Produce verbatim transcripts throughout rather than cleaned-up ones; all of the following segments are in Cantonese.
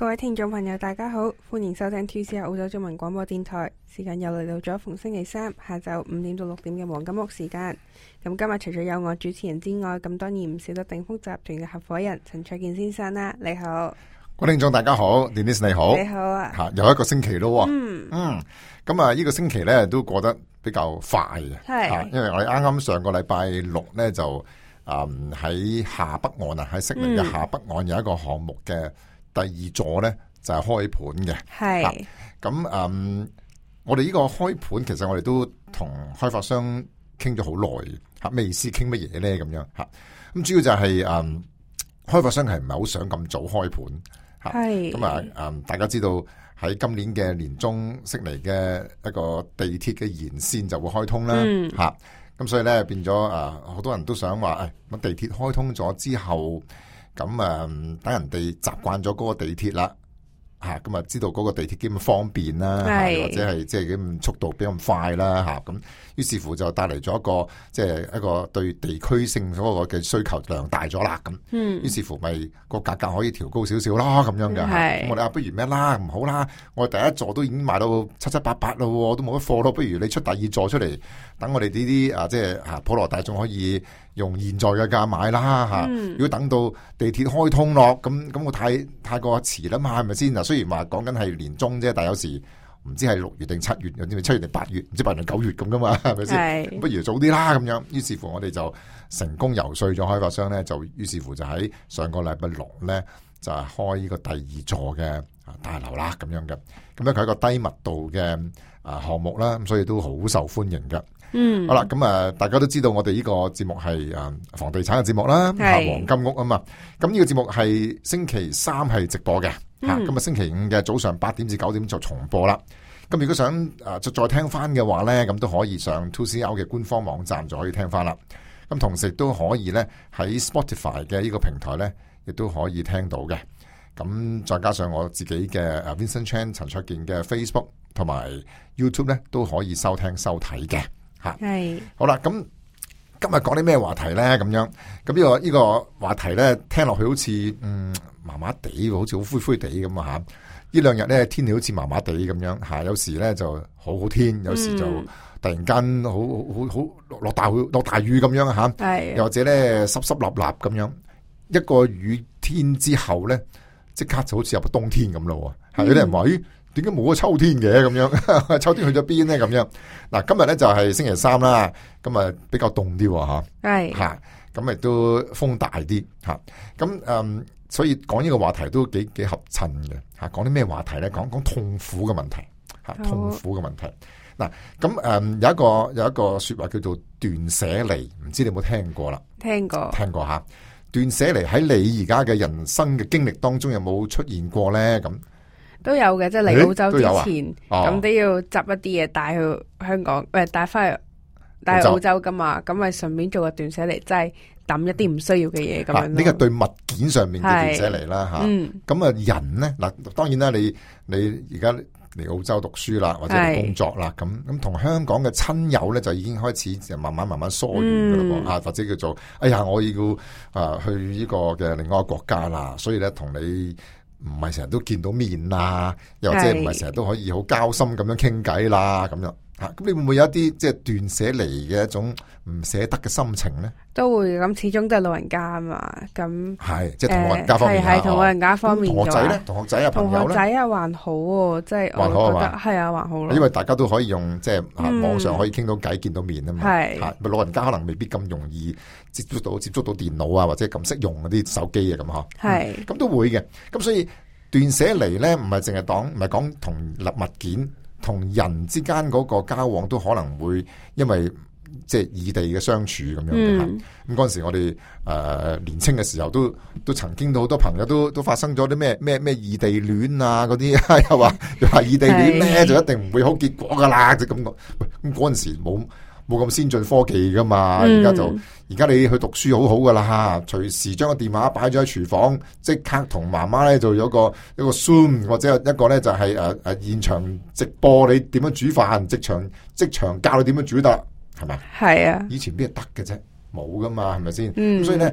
各位聽眾朋友大家好，歡迎收聽 two C R 澳洲中文廣播電台。時間又嚟到咗逢星期三下晝五點到六點嘅黃金屋時間。咁今日除咗有我主持人之外，咁當然唔少得鼎豐集團嘅合夥人陳焯楗先生啦。你好， 各位聽眾大家好 ，Denise 你好， 你好啊， 吓又一個星期咯。 嗯嗯，咁啊呢個星期咧都過得比較快嘅， 係， 因為我哋啱啱上個禮拜六咧就誒喺、嗯、下北岸啊，喺悉尼嘅下北岸有一個項目嘅第二座咧就係、是、開盤嘅， 係， 咁、啊、誒、嗯、我哋呢個開盤其實我哋都同開發商傾咗好耐吓，咩意思？傾乜嘢咧？咁樣吓，咁主要就係、是、誒、嗯、開發商係唔係好想咁早開盤。係咁啊！誒，大家知道喺今年嘅年中，悉尼嘅一個地鐵嘅延線就會開通啦。吓、嗯，咁所以咧變咗誒，好多人都想話誒，咁地鐵開通咗之後，咁誒等人哋習慣咗嗰個地鐵啦，吓咁啊，知道嗰個地鐵幾咁方便啦，或者係即係幾咁速度比咁快啦，吓咁，於是乎就帶嚟咗一個即係、就是、一個對地區性嗰個嘅需求量大咗啦，咁，嗯，於是乎咪個價格可以調高少少啦，咁樣嘅，咁我哋啊不如咩啦，唔好啦，我哋第一座都已經賣到七七八八咯，都冇乜貨咯，不如你出第二座出嚟，等我哋呢啲啊即係吓普羅大眾可以用現在嘅價買啦，吓、嗯，如果等到地鐵開通咯，咁咁我太太過遲啦嘛，係咪先？嗱，雖然話講緊係年中啫，但係有時唔知係六月定七月，有啲咪七月定八月，唔知八月定九月咁噶嘛，係咪先？不如早啲啦，咁樣。於是乎我哋就成功游說咗開發商咧，就於是乎就喺上個禮拜六咧就係開呢個第二座嘅大樓啦，咁樣嘅。咁咧佢係一個低密度嘅啊項目啦，咁所以都好受歡迎嘅。嗯，好啦，咁啊，大家都知道我哋呢個節目係誒房地產嘅節目啦，係黃金屋啊嘛。咁呢個節目係星期三係直播嘅，吓、嗯，咁啊星期五嘅早上八點至九點就重播啦。咁如果想誒再再聽翻嘅話咧，咁都可以上 two C R 嘅官方網站就可以聽翻啦。咁同時都可以咧喺 Spotify 嘅呢個平台咧，亦都可以聽到嘅。咁再加上我自己嘅誒 Vincent Chan 陳焯楗嘅 Facebook 同埋 YouTube 咧，都可以收聽收睇嘅。係好啦，咁今日講啲咩話題咧？咁樣咁呢個呢個話題咧，聽落去好似嗯麻麻地，好似好灰灰地咁啊吓！呢兩日咧天氣好似麻麻地咁樣吓，有時咧就好好天，有時就突然間好好好落大落大雨咁樣吓，係又或者咧濕濕立立咁樣，一個雨天之後咧，即刻就好似入個冬天咁咯。係、嗯、有啲人話咦？點解冇個秋天嘅咁樣？秋天去咗邊咧？咁樣嗱，今日咧就係星期三啦，咁啊比較凍啲吓，係吓，咁亦都風大啲吓，咁嗯，所以講呢個話題都幾幾合襯嘅吓。講啲咩話題咧？講講痛苦嘅問題吓，痛苦嘅問題。嗱，咁誒有一個有一個說話叫做斷捨離，唔知你有冇聽過啦？聽過，聽過吓。斷捨離喺你而家嘅人生嘅經歷當中有冇出現過咧？咁都有嘅，即係嚟澳洲之前，咁都要執一啲嘢帶去香港，誒帶翻去帶去澳洲噶嘛，咁咪順便做個斷捨離，即係抌一啲唔需要嘅嘢咁樣。呢個對物件上面嘅斷捨離啦，吓，咁啊人咧嗱，當然啦，你你而家嚟澳洲讀書啦，或者嚟工作啦，咁咁同香港嘅親友咧就已經開始就慢慢慢慢疏遠噶啦噃，啊或者叫做哎呀我要啊去呢個嘅另外一個國家啦，所以咧同你。唔係成日都見到面啦，又或者唔係成日都可以好交心咁樣傾偈啦，咁樣吓，咁你會唔會有一啲即係斷捨離嘅一種唔捨得嘅心情咧？都會，咁始終都係老人家啊嘛，咁係即係同老人家方面係同老人家方面。同學仔咧，同學仔啊，朋友咧，同學仔啊還好喎，即係我覺得係啊，還好咯。因為大家都可以用即係啊網上可以傾到偈，見到面啊嘛，係吓，老人家可能未必咁容易接觸到接觸到電腦啊，或者咁識用嗰啲手機啊咁嗬，係咁都會嘅。咁所以斷捨離咧，唔係淨係講唔係講同物件同人之間嗰個交往，都可能會因為即係異地嘅相處咁樣嘅吓。咁嗰陣時我哋誒、呃、年青嘅時候都都曾經到好多朋友都都發生咗啲咩咩咩異地戀啊嗰啲，又話又話異地戀咧就一定唔會好結果噶啦，就咁講。喂，咁嗰陣時冇冇咁先進科技噶嘛，而家就而家你去讀書好好噶啦，隨時將個電話擺咗喺廚房，即刻同媽媽咧就有個一個 Zoom 或者一個咧就係誒誒現場直播你點樣煮飯，即場即場教你點樣煮得，係咪？係啊，以前邊係得嘅啫，冇噶嘛，係咪先？咁所以咧，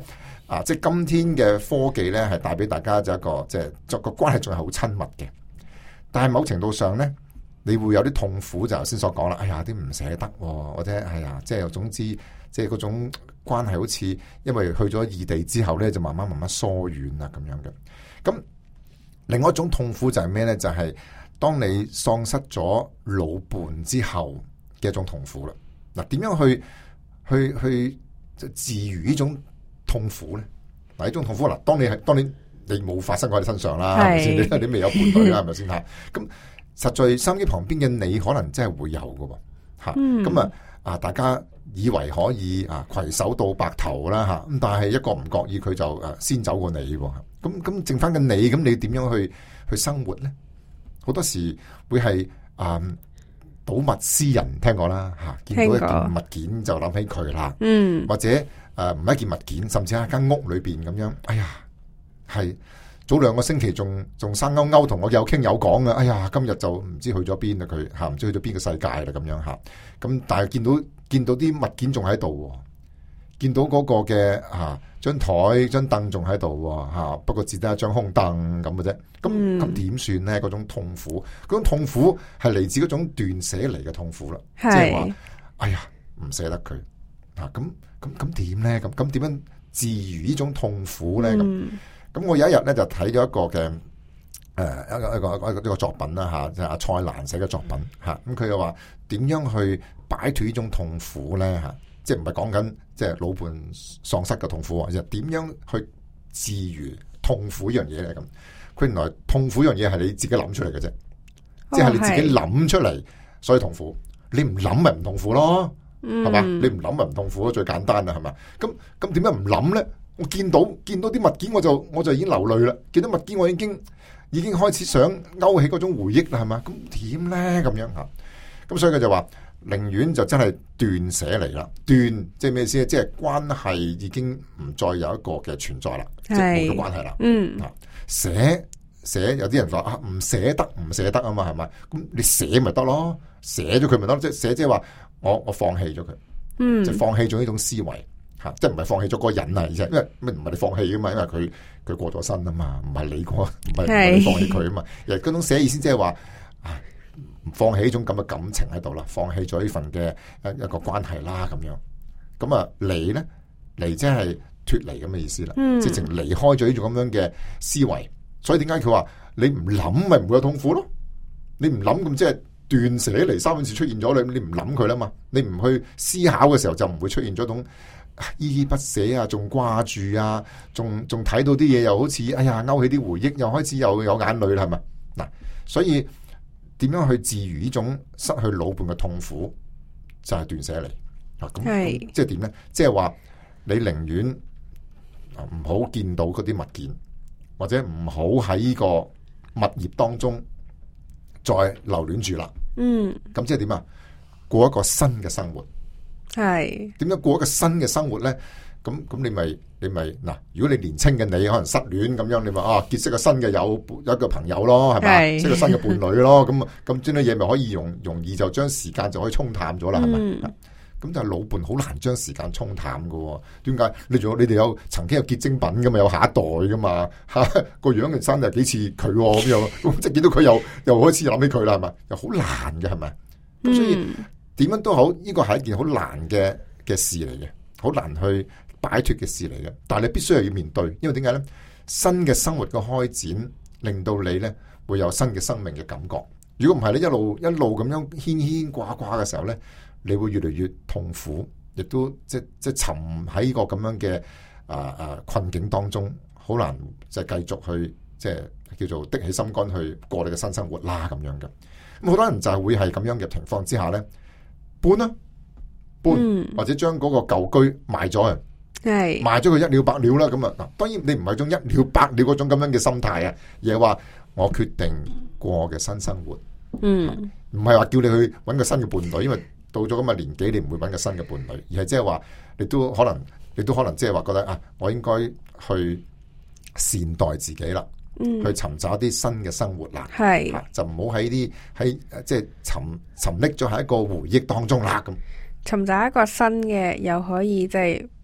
啊，即係今天嘅科技咧，係帶俾大家就一個即係作個關係仲係好親密嘅。但係某程度上咧，你會有啲痛苦，就頭先所講啦。哎呀，啲唔捨得，或者哎呀，即係總之，即係嗰種關係好似因為去咗異地之後咧，就慢慢慢慢疏遠啦咁樣嘅。咁另外一種痛苦就係咩咧？就係、是、當你喪失咗老伴之後嘅一種痛苦啦。嗱，點樣去去去治癒呢種痛苦咧？嗱，呢種痛苦嗱，當你係當你你冇發生喺你身上啦，係咪先？你你未有伴侶啦，係咪先吓？咁實在收音機旁邊嘅你，可能真係會有噶吓。咁啊啊，大家以為可以啊攜手到白頭啦吓，咁但係一個唔覺意，佢就誒先走過你。咁咁剩翻嘅你，咁你點樣去去生活咧？好多時會係啊。睹物思人，聽過啦吓，見到一件物件就諗起佢啦，嗯，或者誒唔係一件物件，甚至係一間屋裏邊咁樣，哎呀，係早兩個星期仲仲生勾勾同我有傾有講嘅，哎呀，今日就唔知去咗邊啦佢吓，唔知去咗邊個世界啦咁樣吓，咁但係見到見到啲物件仲喺度，見到嗰個嘅吓張台張凳仲喺度吓，不過只得一張空凳咁嘅啫。咁咁點算咧？嗰種痛苦，嗰種痛苦係嚟自嗰種斷捨離嘅痛苦啦。即係話，哎呀，唔捨得佢啊！咁咁咁點咧？咁咁點樣治癒呢種痛苦咧？咁咁、嗯、我有一日咧就睇咗一個嘅誒、呃、一個一個一個一個作品啦吓，就係阿蔡瀾寫嘅作品吓。咁佢又話點樣去擺脫呢種痛苦咧吓？即係唔係講緊即係老伴喪失嘅痛苦，而係點樣去治癒痛苦呢樣嘢咧？咁佢原來痛苦呢樣嘢係你自己諗出嚟嘅啫，即係你自己諗出嚟，所以痛苦。你唔諗咪唔痛苦咯，係嘛？你唔諗咪唔痛苦咯，最簡單啦，係嘛？咁咁點解唔諗咧？我見到見到啲物件，我就我就已經流淚啦。見到物件，我已經已經開始想勾起嗰種回憶啦，係嘛？咁點咧？咁樣吓，咁所以佢就話。寧願就真係斷捨離啦，斷即係咩意思？即係關係已經唔再有一個嘅存在啦，即係冇咗關係啦。嗯，捨捨有啲人話啊，唔捨得唔捨得啊嘛，係咪？咁你捨咪得咯，捨咗佢咪得咯，即係捨即係話我我放棄咗佢，嗯，即係放棄咗呢種思維吓，即係唔係放棄咗嗰個人啊，而且因為咩唔係你放棄噶嘛，因為佢佢過咗身啊嘛，唔係你過唔係你放棄佢啊嘛，而嗰種捨意思即係話啊。放棄呢種咁嘅感情喺度啦，放棄咗呢份嘅一一個關係啦，咁樣咁啊離咧離即係脫離咁嘅意思啦，嗯、直情離開咗呢種咁樣嘅思維。所以點解佢話你唔諗咪唔會有痛苦咯？你唔諗咁即係斷捨離三個字出現咗，你你唔諗佢啦嘛？你唔去思考嘅時候就唔會出現咗種依依不捨啊，仲掛住啊，仲仲睇到啲嘢又好似哎呀勾起啲回憶，又開始又有眼淚啦，係咪嗱？所以。點樣去治癒呢種失去老伴嘅痛苦，就係斷捨離啊！咁即係點咧？即係話你寧願唔好見到嗰啲物件，或者唔好喺呢個物業當中再留戀住啦。嗯，咁即係點啊？過一個新嘅生活。係點樣過一個新嘅生活咧？咁咁你咪你咪嗱，如果你年輕嘅你可能失戀咁樣，你咪啊結識個新嘅有有一個朋友咯，係咪？識個新嘅伴侶咯，咁咁將啲嘢咪可以容容易就將時間就可以沖淡咗啦，係咪？咁、嗯、但係老伴好難將時間沖淡噶，點解？你仲有你哋有曾經有結晶品噶嘛，有下一代噶嘛，吓個樣嘅生日幾似佢咁樣，即係見到佢又又開始諗起佢啦，係咪？又好難嘅，係咪？咁所以點、嗯、樣都好，呢個係一件好難嘅嘅事嚟嘅，好難去。擺脫嘅事嚟嘅，但係你必須係要面對，因為點解咧？新嘅生活嘅開展，令到你咧會有新嘅生命嘅感覺。如果唔係咧，一路一路咁樣牽牽掛掛嘅時候咧，你會越嚟越痛苦，亦都即即沉喺呢個咁樣嘅啊啊困境當中，好難就繼續去即係叫做的起心肝去過你嘅新生活啦咁樣嘅。咁好多人就係會係咁樣嘅情況之下咧，搬啦、啊，搬、嗯、或者將嗰個舊居賣咗啊。係賣咗佢一了百了啦，咁啊嗱，當然你唔係種一了百了嗰種咁樣嘅心態啊，而係話我決定過我嘅新生活，嗯，唔係話叫你去搵個新嘅伴侶，因為到咗咁嘅年紀，你唔會搵個新嘅伴侶，而係即係話你都可能，你都可能即係話覺得啊，我應該去善待自己啦，嗯，去尋找一啲新嘅生活啦，係、啊，就唔好喺啲喺即係沉沉溺咗喺一個回憶當中啦，咁。 尋找一個新嘅，又可以即係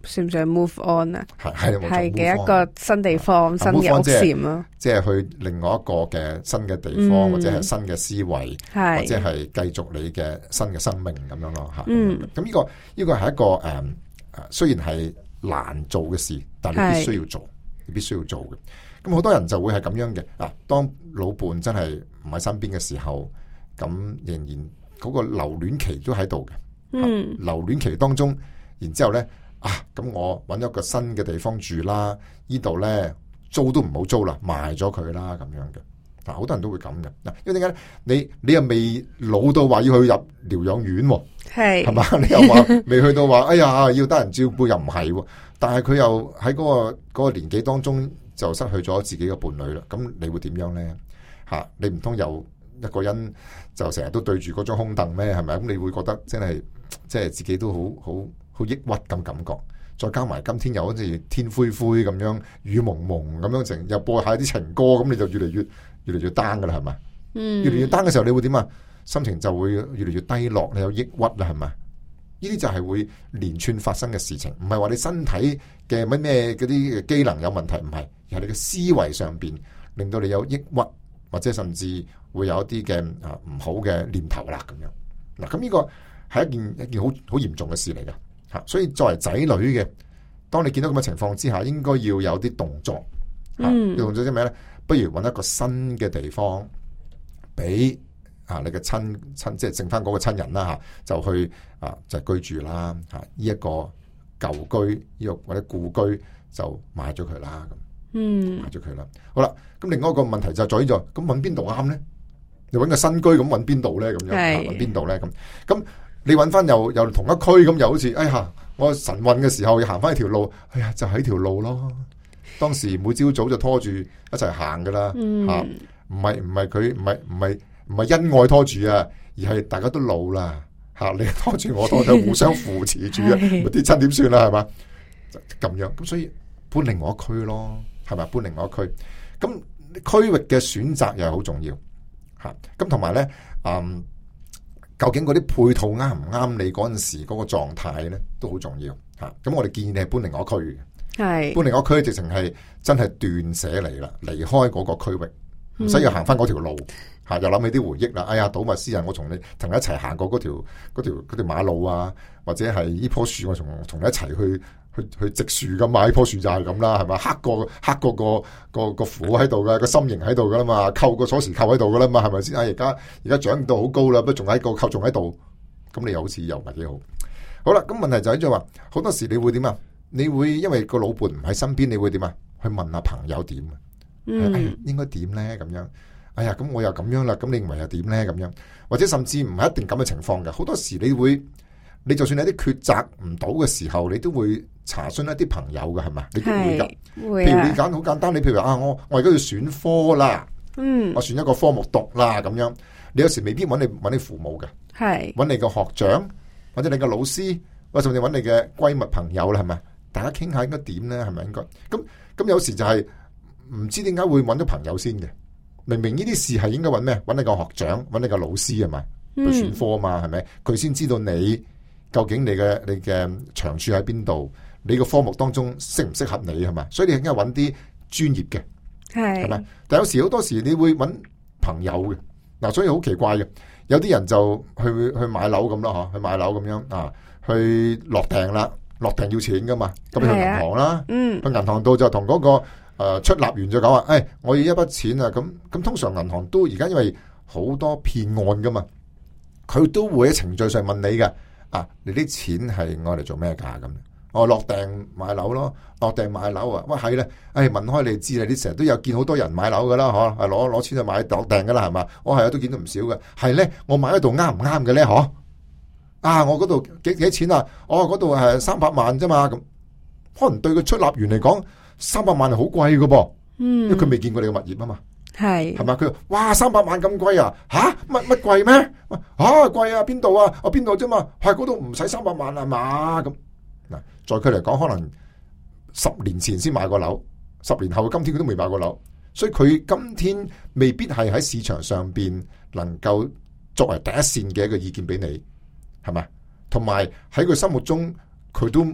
算唔算 move on 啊？ 係係係嘅一個新地方、新嘅屋檐咯。 即係去另外一個嘅新嘅地方，嗯、或者係新嘅思維，或者係繼續你嘅新嘅生命咁樣咯嚇。嗯，咁呢、這個呢、這個係一個誒誒，雖然係難做嘅事，但係你必須要做，你必須要做嘅。咁好多人就會係咁樣嘅嗱，當老伴真係唔喺身邊嘅時候，咁仍然嗰個留戀期都喺度嘅。嗯，留戀期當中，然之後咧啊，咁我揾咗個新嘅地方住啦，呢度咧租都唔好租啦，賣咗佢啦咁樣嘅。嗱，好多人都會咁嘅。嗱，因為點解咧？你你又未老到話要去入療養院，係係嘛？你又話未去到話，哎呀要得人照顧又唔係，但係佢又喺嗰個嗰個年紀當中就失去咗自己嘅伴侶啦。咁你會點樣咧？吓，你唔通又一個人就成日都對住嗰張空凳咩？係咪？咁你會覺得真係即係自己都好好好抑鬱咁感覺。再加埋今天又好似天灰灰咁樣，雨蒙蒙咁樣，成又播下啲情歌，咁你就越嚟越越嚟越 down 噶啦，係咪？嗯，越嚟越 down 嘅時候，你會點啊？心情就會越嚟越低落，你有抑鬱啦，係咪？呢啲就係會連串發生嘅事情，唔係話你身體嘅乜咩嗰啲機能有問題，唔係，而係你嘅思維上邊令到你有抑鬱，或者甚至會有一啲嘅啊唔好嘅念頭啦，咁樣嗱，咁呢個係一件一件好好嚴重嘅事嚟噶吓，所以作為仔女嘅，當你見到咁嘅情況之下，應該要有啲動作，嗯，動作啲咩咧？不如揾一個新嘅地方俾啊你嘅親親，即係剩翻嗰個親人啦吓，就去啊就居住啦吓，呢一個舊居呢個或者故居就買咗佢啦咁，嗯，買咗佢啦。好啦，咁另外一個問題就在於咗，咁揾邊度啱咧？你揾個新居咁揾邊度咧？咁樣揾邊度咧？咁咁你揾翻又又同一區咁，又好似哎呀，我晨運嘅時候要行翻一條路，哎呀就喺條路咯。當時每朝早就拖住一齊行噶啦，吓，唔係唔係佢唔係唔係唔係恩愛拖住啊，而係大家都老啦，吓，你拖住我拖住，互相扶持住啊，跌親點算啦，係嘛？咁樣，咁所以搬另外一區咯，係咪？搬另外一區，咁區域嘅選擇又係好重要，吓，咁同埋咧，嗯，究竟嗰啲配套啱唔啱你嗰陣時嗰個狀態咧，都好重要，吓，咁我哋建議你係搬另外一區嘅。係搬另外一區，直情係真係斷捨離啦，離開嗰個區域，唔使要行翻嗰條路，吓、嗯、又諗起啲回憶啦。哎呀，睹物思人，我同你同你一齊行過嗰條嗰條嗰條馬路啊，或者係呢棵樹，我同同你一齊去去去植樹咁嘛。呢棵樹就係咁啦，係咪？刻過刻過個個個符喺度噶，個心形喺度噶啦嘛，扣個鎖匙扣喺度噶啦嘛，係咪先？啊，而家而家長到好高啦，不過仲喺個扣仲喺度，咁你又好似又唔係幾好。好啦，咁問題就喺度話，好多時你會點啊？你會因為個老伴唔喺身邊，你會點啊？去問下朋友點？嗯，哎、應該點咧？咁樣，哎呀，咁我又咁樣啦，咁你認為又點咧？咁樣，或者甚至唔係一定咁嘅情況嘅。好多時你會，你就算你有啲抉擇唔到嘅時候，你都會查詢一啲朋友嘅，係咪？你都會噶。會啊。譬如你揀好簡單，你譬如話啊，我我而家要選科啦，嗯，我選一個科目讀啦，咁樣，你有時未必揾你揾你父母嘅，係揾你個學長或者你個老師，或者甚至揾你嘅閨蜜朋友啦，係咪？大家傾下應該點咧？係咪應該？咁咁有時就係唔知點解會揾到朋友先嘅。明明呢啲事係應該揾咩？揾你個學長，揾你個老師係咪？去選科啊嘛，係咪？佢先知道你究竟你嘅你嘅長處喺邊度，你個科目當中適唔適合你係咪？所以你應該揾啲專業嘅，係係咪？但有時好多時你會揾朋友嘅嗱，所以好奇怪嘅。有啲人就去去買樓咁啦，嗬，去買樓咁樣啊，去落訂啦。落訂要錢噶嘛，咁你去銀行啦，嗯、去銀行度就同嗰、那個誒、呃、出納員就講話，誒、哎，我要一筆錢啊，咁咁通常銀行都而家因為好多騙案噶嘛，佢都會喺程序上問你嘅，啊，你啲錢係我嚟做咩噶咁？我落訂買樓咯，落訂買樓啊，喂係咧，誒、哎、問開你知啦，你成日都有見好多人買樓噶啦，嗬，係攞攞錢去買落訂噶啦，係嘛？我係啊，都見到唔少嘅，係咧，我買嗰度啱唔啱嘅咧，嗬？啊！我嗰度幾幾錢啊？我嗰度係三百萬啫嘛，咁可能對個出納員嚟講，三百萬係好貴噶噃，嗯，因為佢未見過你嘅物業啊嘛，係係咪？佢話哇，三百萬咁貴啊？吓乜乜貴咩？吓貴啊？邊度啊？我邊度啫嘛？係嗰度唔使三百萬啊嘛？咁嗱，在佢嚟講，可能十年前先買過樓，十年後今天佢都未買過樓，所以佢今天未必係喺市場上邊能夠作為第一線嘅一個意見俾你。係咪？同埋喺佢心目中，佢都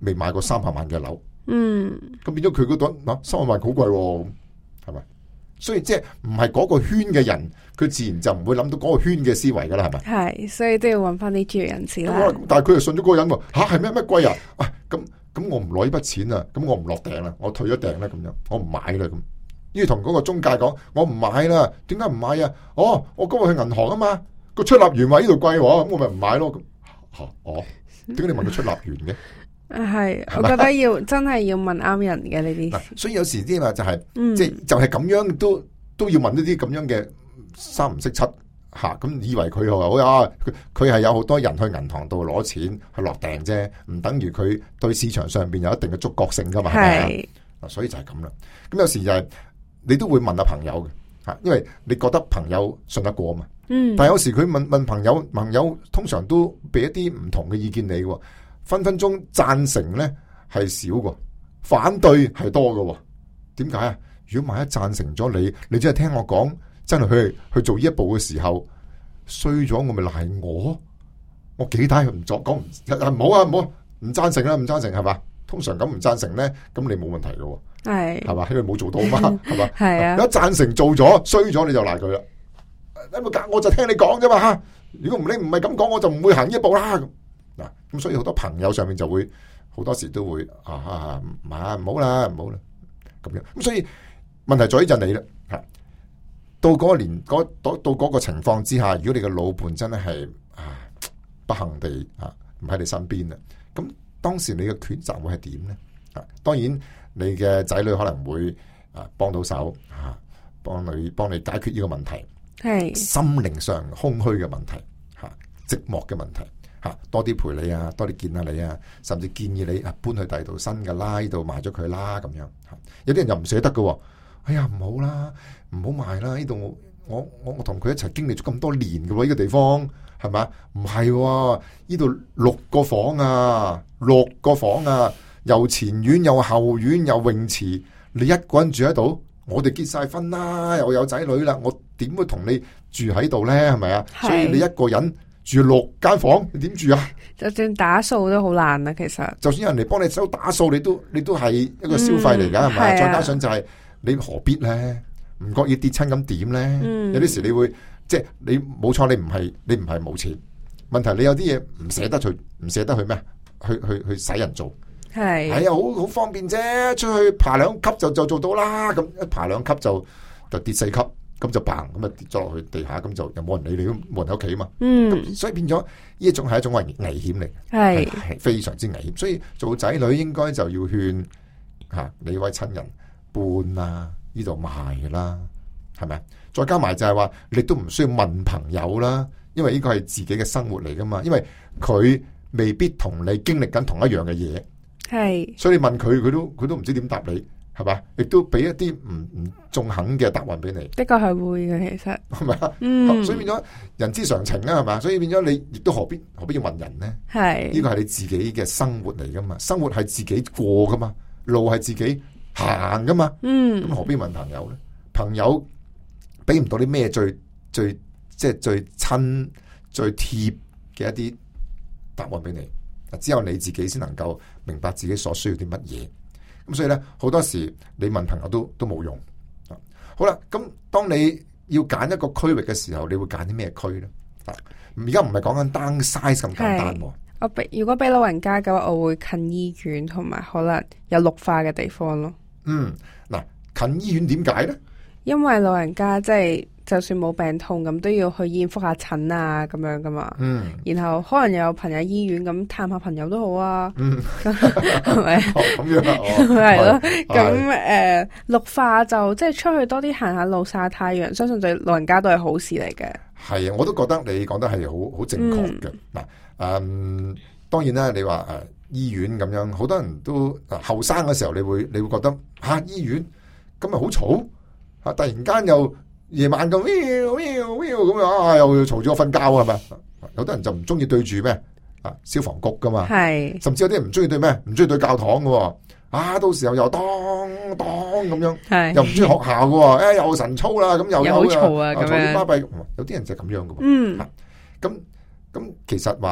未買過三百萬嘅樓， 嗯， 咁變咗佢嗰度嗱三百萬好貴喎，係咪？所以即係唔係嗰個圈嘅人，佢自然就唔會諗到嗰個圈嘅思維噶啦，係咪？ 係，所以都要揾翻啲專業人士啦。 但係佢又信咗嗰個人喎，吓係咩咩貴啊？啊咁咁我唔攞呢筆錢啊，咁我唔落訂啦，我退咗訂啦，咁樣我唔買啦咁。於同嗰個中介講，我唔買啦，點解唔買啊？哦，我今日去銀行啊嘛，個出納員話呢度貴喎，咁我咪唔買咯。咁吓哦，點解你問個出納員嘅？ 係，我覺得要真係要問啱人嘅呢啲。 所以有時啲話就係、是， 嗯、 即係就係咁樣都都要問呢啲咁樣嘅三唔識七吓，咁、啊、以為佢好啊，佢佢係有好多人去銀行度攞錢去落訂啫，唔等於佢對市場上邊有一定嘅觸覺性噶嘛。係，嗱，所以就係咁啦。咁有時就係、是、你都會問下朋友嘅吓，因為你覺得朋友信得過嘛。嗯。但係有時佢問問朋友，朋友通常都俾一啲唔同嘅意見你喎。分分鐘贊成咧係少嘅，反對係多嘅。點解啊？如果萬一贊成咗你，你真係聽我講，真係去去做呢一步嘅時候衰咗，我咪賴我？我幾大唔作講唔好啊，唔好唔贊成啦，唔贊成係嘛？通常咁唔贊成咧，咁你冇問題嘅，係係嘛？因為冇做到嘛，係嘛？係啊。一贊成做咗衰咗，你就賴佢啦。因為我就聽你講啫嘛吓，如果唔你唔係咁講，我就唔會行呢一步啦。嗱，咁所以好多朋友上面就會好多時都會啊啊唔啊唔好啦唔好啦咁樣，咁所以問題在於就你啦吓，到嗰個年嗰到到嗰個情況之下，如果你嘅老伴真係啊不幸地啊唔喺你身邊啦，咁當時你嘅抉擇會係點咧？啊，當然你嘅仔女可能會啊幫到手啊，幫你幫你解決呢個問題，係心靈上空虛嘅問題吓，寂寞嘅問題。吓，多啲陪你啊，多啲見下你啊，甚至建議你啊搬去第二度新嘅啦，呢度賣咗佢啦咁樣。有啲人又唔捨得嘅，哎呀唔好啦，唔好賣啦，呢度我我我同佢一齊經歷咗咁多年嘅喎，呢個地方係咪？唔係，呢度六個房啊，六個房啊，又前院又後院又泳池，你一個人住喺度，我哋結晒婚啦，又有仔女啦，我點會同你住喺度咧？係咪啊？所以你一個人住六間房，你點住啊？就算打掃都好難啊，其實。就算有人嚟幫你手打掃，你都你都係一個消費嚟噶，係、嗯、咪？再加上就係、是、你何必咧？唔覺意跌親咁點咧？有啲時你會即係你冇錯，你唔係你唔係冇錢，問題你有啲嘢唔捨得去，唔捨得去咩？去去去使人做，係係啊，好好方便啫，出去爬兩級就就做到啦。咁一爬兩級就就跌四級。咁就嘭咁啊跌咗落去地下，咁就又冇人理你，都冇人喺屋企嘛。嗯，所以變咗呢一種係一種危危險嚟，係係非常之危險。所以做仔女應該就要勸吓、啊、你位親人搬啦，呢度賣啦，係咪？再加埋就係話，你都唔需要問朋友啦，因為呢個係自己嘅生活嚟噶嘛。因為佢未必同你經歷緊同一樣嘅嘢，係，所以你問佢，佢都佢都唔知點答你。係嘛？亦都俾一啲唔唔中肯嘅答案俾你。的確係會嘅，其實係咪啊？嗯，所以變咗人之常情啊，係嘛？所以變咗你亦都何必何必要問人呢？係呢個係你自己嘅生活嚟噶嘛？生活係自己過噶嘛？路係自己行噶嘛？嗯，咁何必問朋友咧？朋友俾唔到啲咩最最即係最親最貼嘅一啲答案俾你。只有你自己先能夠明白自己所需要啲乜嘢。咁所以咧，好多時你問朋友都都冇用。好啦，咁當你要揀一個區域嘅時候，你會揀啲咩區咧？啊，而家唔係講緊 downsize 咁簡單。我俾如果俾老人家嘅話，我會近醫院同埋可能有綠化嘅地方咯。嗯，嗱，近醫院點解咧？因為老人家即係就算冇病痛咁，都要去醫院覆下診啊，咁樣噶嘛。嗯。然後可能又有朋友喺醫院咁探下朋友都好啊。嗯。係咪？咁樣啊？係咯。咁誒，綠化就即係出去多啲行下路曬太陽，相信對老人家都係好事嚟嘅。係啊，我都覺得你講得係好好正確嘅。嗱、嗯，誒，當然啦，你話誒醫院咁樣，好多人都後生嘅時候，你會你會覺得吓、啊、醫院咁咪好嘈。啊！突然間又夜晚咁，咁啊，又嘈住我瞓覺係咪？有啲人就唔中意對住咩啊消防局噶嘛，係，甚至有啲人唔中意對咩，唔中意對教堂嘅，啊，到時候又當當咁樣，係，又唔中意學校嘅，誒、哎，又神操啦，咁又有好嘈啊，嘈啲巴閉，有啲人就係咁樣嘅，嗯，咁咁其實話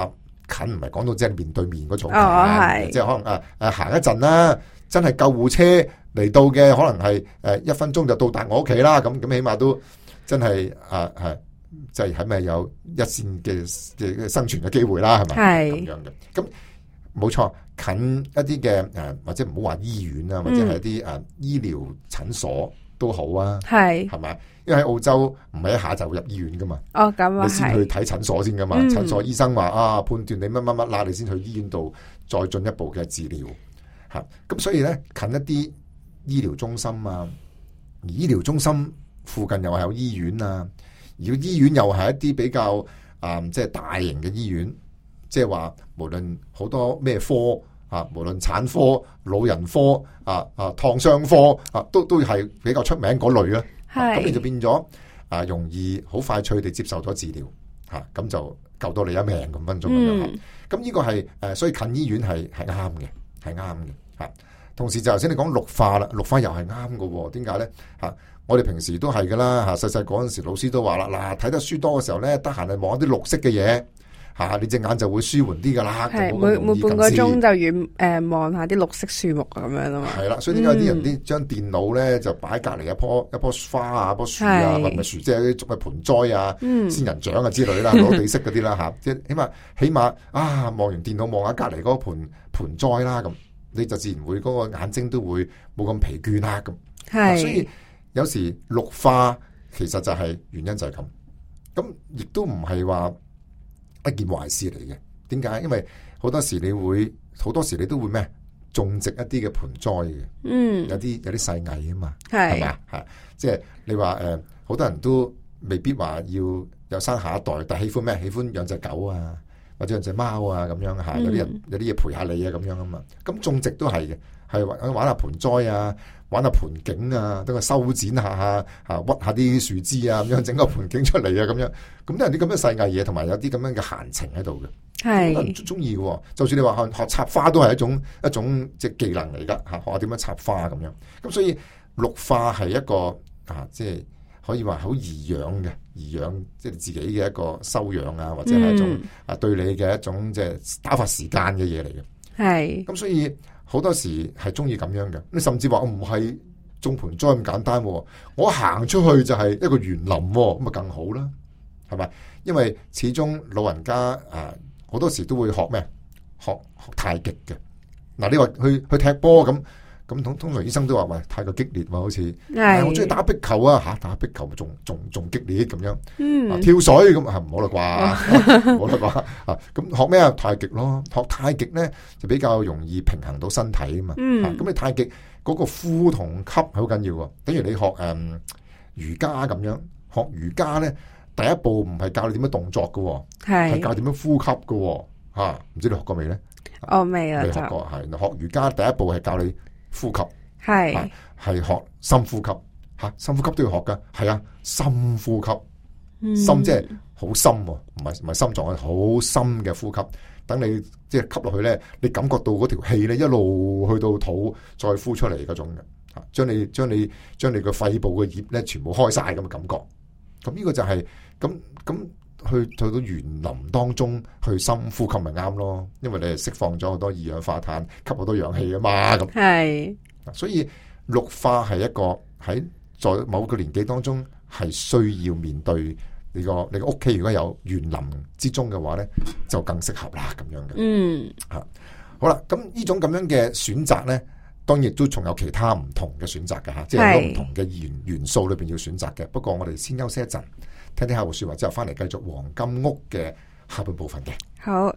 近唔係講到即係面對面嗰種， 哦係即係可能啊誒行一陣啦，真係救護車嚟到嘅，可能係誒一分鐘就到達我屋企啦，咁咁起碼都真係啊係即係係咪有一線嘅嘅生存嘅機會啦，係咪？係咁樣嘅，咁冇錯，近一啲嘅誒或者唔好話醫院啊，或者係一啲誒醫療診所都好啊，係係咪？因為喺澳洲唔係一下就入醫院噶嘛，哦咁啊，你先去睇診所先噶嘛，診、嗯、所醫生話啊判斷你乜乜乜啦，你先去醫院度再進一步嘅治療吓，咁所以咧近一啲醫療中心啊，而醫療中心附近又係有醫院啊，而個醫院又係一啲比較啊即係大型嘅醫院，即係話無論好多咩科啊，無論產科、老人科啊啊燙傷科啊，都都係比較出名嗰類啦。咁、啊、你就變咗啊，容易好快脆地接受咗治療吓，咁、啊、就救到你一命咁分鐘咁樣。咁呢、嗯、個係誒、啊，所以近醫院係係啱嘅，係啱嘅吓。同時就頭先你講綠化啦，綠化又係啱嘅。點解咧吓？我哋平時都係噶啦吓，細細嗰陣時老師都話啦，嗱、啊、睇得書多嘅時候咧，得閒嚟望一啲綠色嘅嘢。吓、啊，你隻眼就會舒緩啲噶啦， 係每每半個鐘就要誒望下啲綠色樹木咁樣啊嘛。係啦，所以點解啲人啲將電腦咧就擺隔籬一棵一棵花啊，一棵樹啊，或者樹即係啲盆栽啊、嗯、仙人掌啊之類啦，攞地色嗰啲啦吓，即係起碼起碼啊望完電腦望下隔籬嗰個盆盆栽啦，咁你就自然會嗰、嗰個眼睛都會冇咁疲倦啦咁。係、啊，所以有時綠化其實就係原因就係咁，咁亦都唔係話一件壞事嚟嘅，點解？因為好多時你會，好多時你都會咩種植一啲嘅盆栽嘅，嗯，有啲有啲細藝啊嘛，係咪啊？吓，即係你話誒，好、呃、多人都未必話要有生下一代，但係喜歡咩？喜歡養隻狗啊，或者養隻貓啊咁樣吓，有啲人有啲嘢陪下你啊咁樣啊嘛。咁種植都係嘅，係玩玩下盆栽啊，玩下盆景啊，等佢修剪下下，吓屈下啲樹枝啊，咁樣整個盆景出嚟啊，咁樣。咁都有啲咁嘅細藝嘢，同埋有啲咁樣嘅閒情喺度嘅，係好多人中意嘅。就算你話學學插花，都係一種一種即係技能嚟噶吓，學下點樣插花咁樣。咁所以綠化係一個啊，即係可以話好易養嘅，易養即係自己嘅一個修養啊，或者係一種啊對你嘅一種即係打發時間嘅嘢嚟嘅。係咁，所以好多時係中意咁樣嘅。你甚至話我唔係種盆栽咁簡單，我行出去就係一個園林，咁咪更好啦。係咪？因為始終老人家啊，好多時都會學咩？學學太極嘅。嗱、啊，你話去去踢波咁咁，通通常醫生都話喂，太過激烈喎，好似、哎、我中意打壁球啊，吓打壁球仲仲仲激烈咁樣。嗯，啊、跳水咁啊，唔好啦啩，唔好啦啩啊。咁學咩啊？太極咯，學太極咧就比較容易平衡到身體啊嘛。嗯，咁、啊、你太極嗰個呼同吸係好緊要，等於你學誒、嗯、瑜伽咁樣，學瑜伽咧。第一步唔係教你點樣動作嘅，係教點樣呼吸嘅，吓、啊、唔知你學過未咧？我未啊，未學過係。學瑜伽第一步係教你呼吸，係係、啊、學深呼吸，吓、啊、深呼吸都要學噶，係啊，深呼吸，嗯、深即係好深，唔係唔係心臟，係好深嘅呼吸。等你即係吸落去咧，你感覺到嗰條氣咧一路去到肚再呼出嚟嗰種嘅，吓將你將你將你個肺部嘅葉咧全部開晒咁嘅感覺。咁呢個就係咁咁去去到園林當中去深呼吸咪啱咯，因為你係釋放咗好多二氧化碳，吸好多氧氣啊嘛，咁係，所以綠化係一個喺在，在某個年紀當中係需要面對你個你個屋企如果有園林之中嘅話咧，就更適合啦咁樣嘅。嗯，吓好啦，咁呢種咁樣嘅選擇咧。當然亦都仲有其他唔同嘅選擇嘅吓，即係好多唔同嘅元元素裏邊要選擇嘅。不過我哋先休息一陣，聽聽客戶說話之後，翻嚟繼續黃金屋嘅下半部分嘅。好。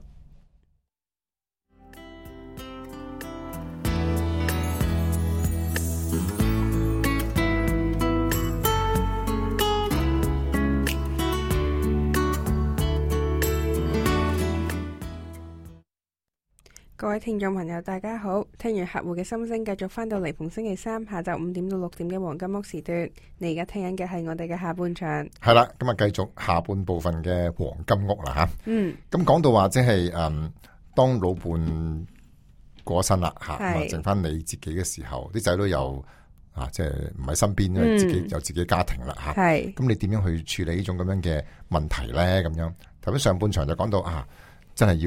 各位聽眾朋友大家好，聽完客戶嘅心聲，繼續翻到嚟逢星期三下晝五點到六點嘅黃金屋時段。你而家聽緊嘅係我哋嘅下半場。係啦，咁啊繼續下半部分嘅黃金屋啦吓。嗯，咁講到話即係誒，當老伴過身啦吓，咁啊剩翻你自己嘅時候，啲仔女又啊即係唔喺身邊，因為自己有自己家庭啦吓。係，咁你點樣去處理呢種咁樣嘅問題咧？咁樣頭先上半場就講到啊，真係要。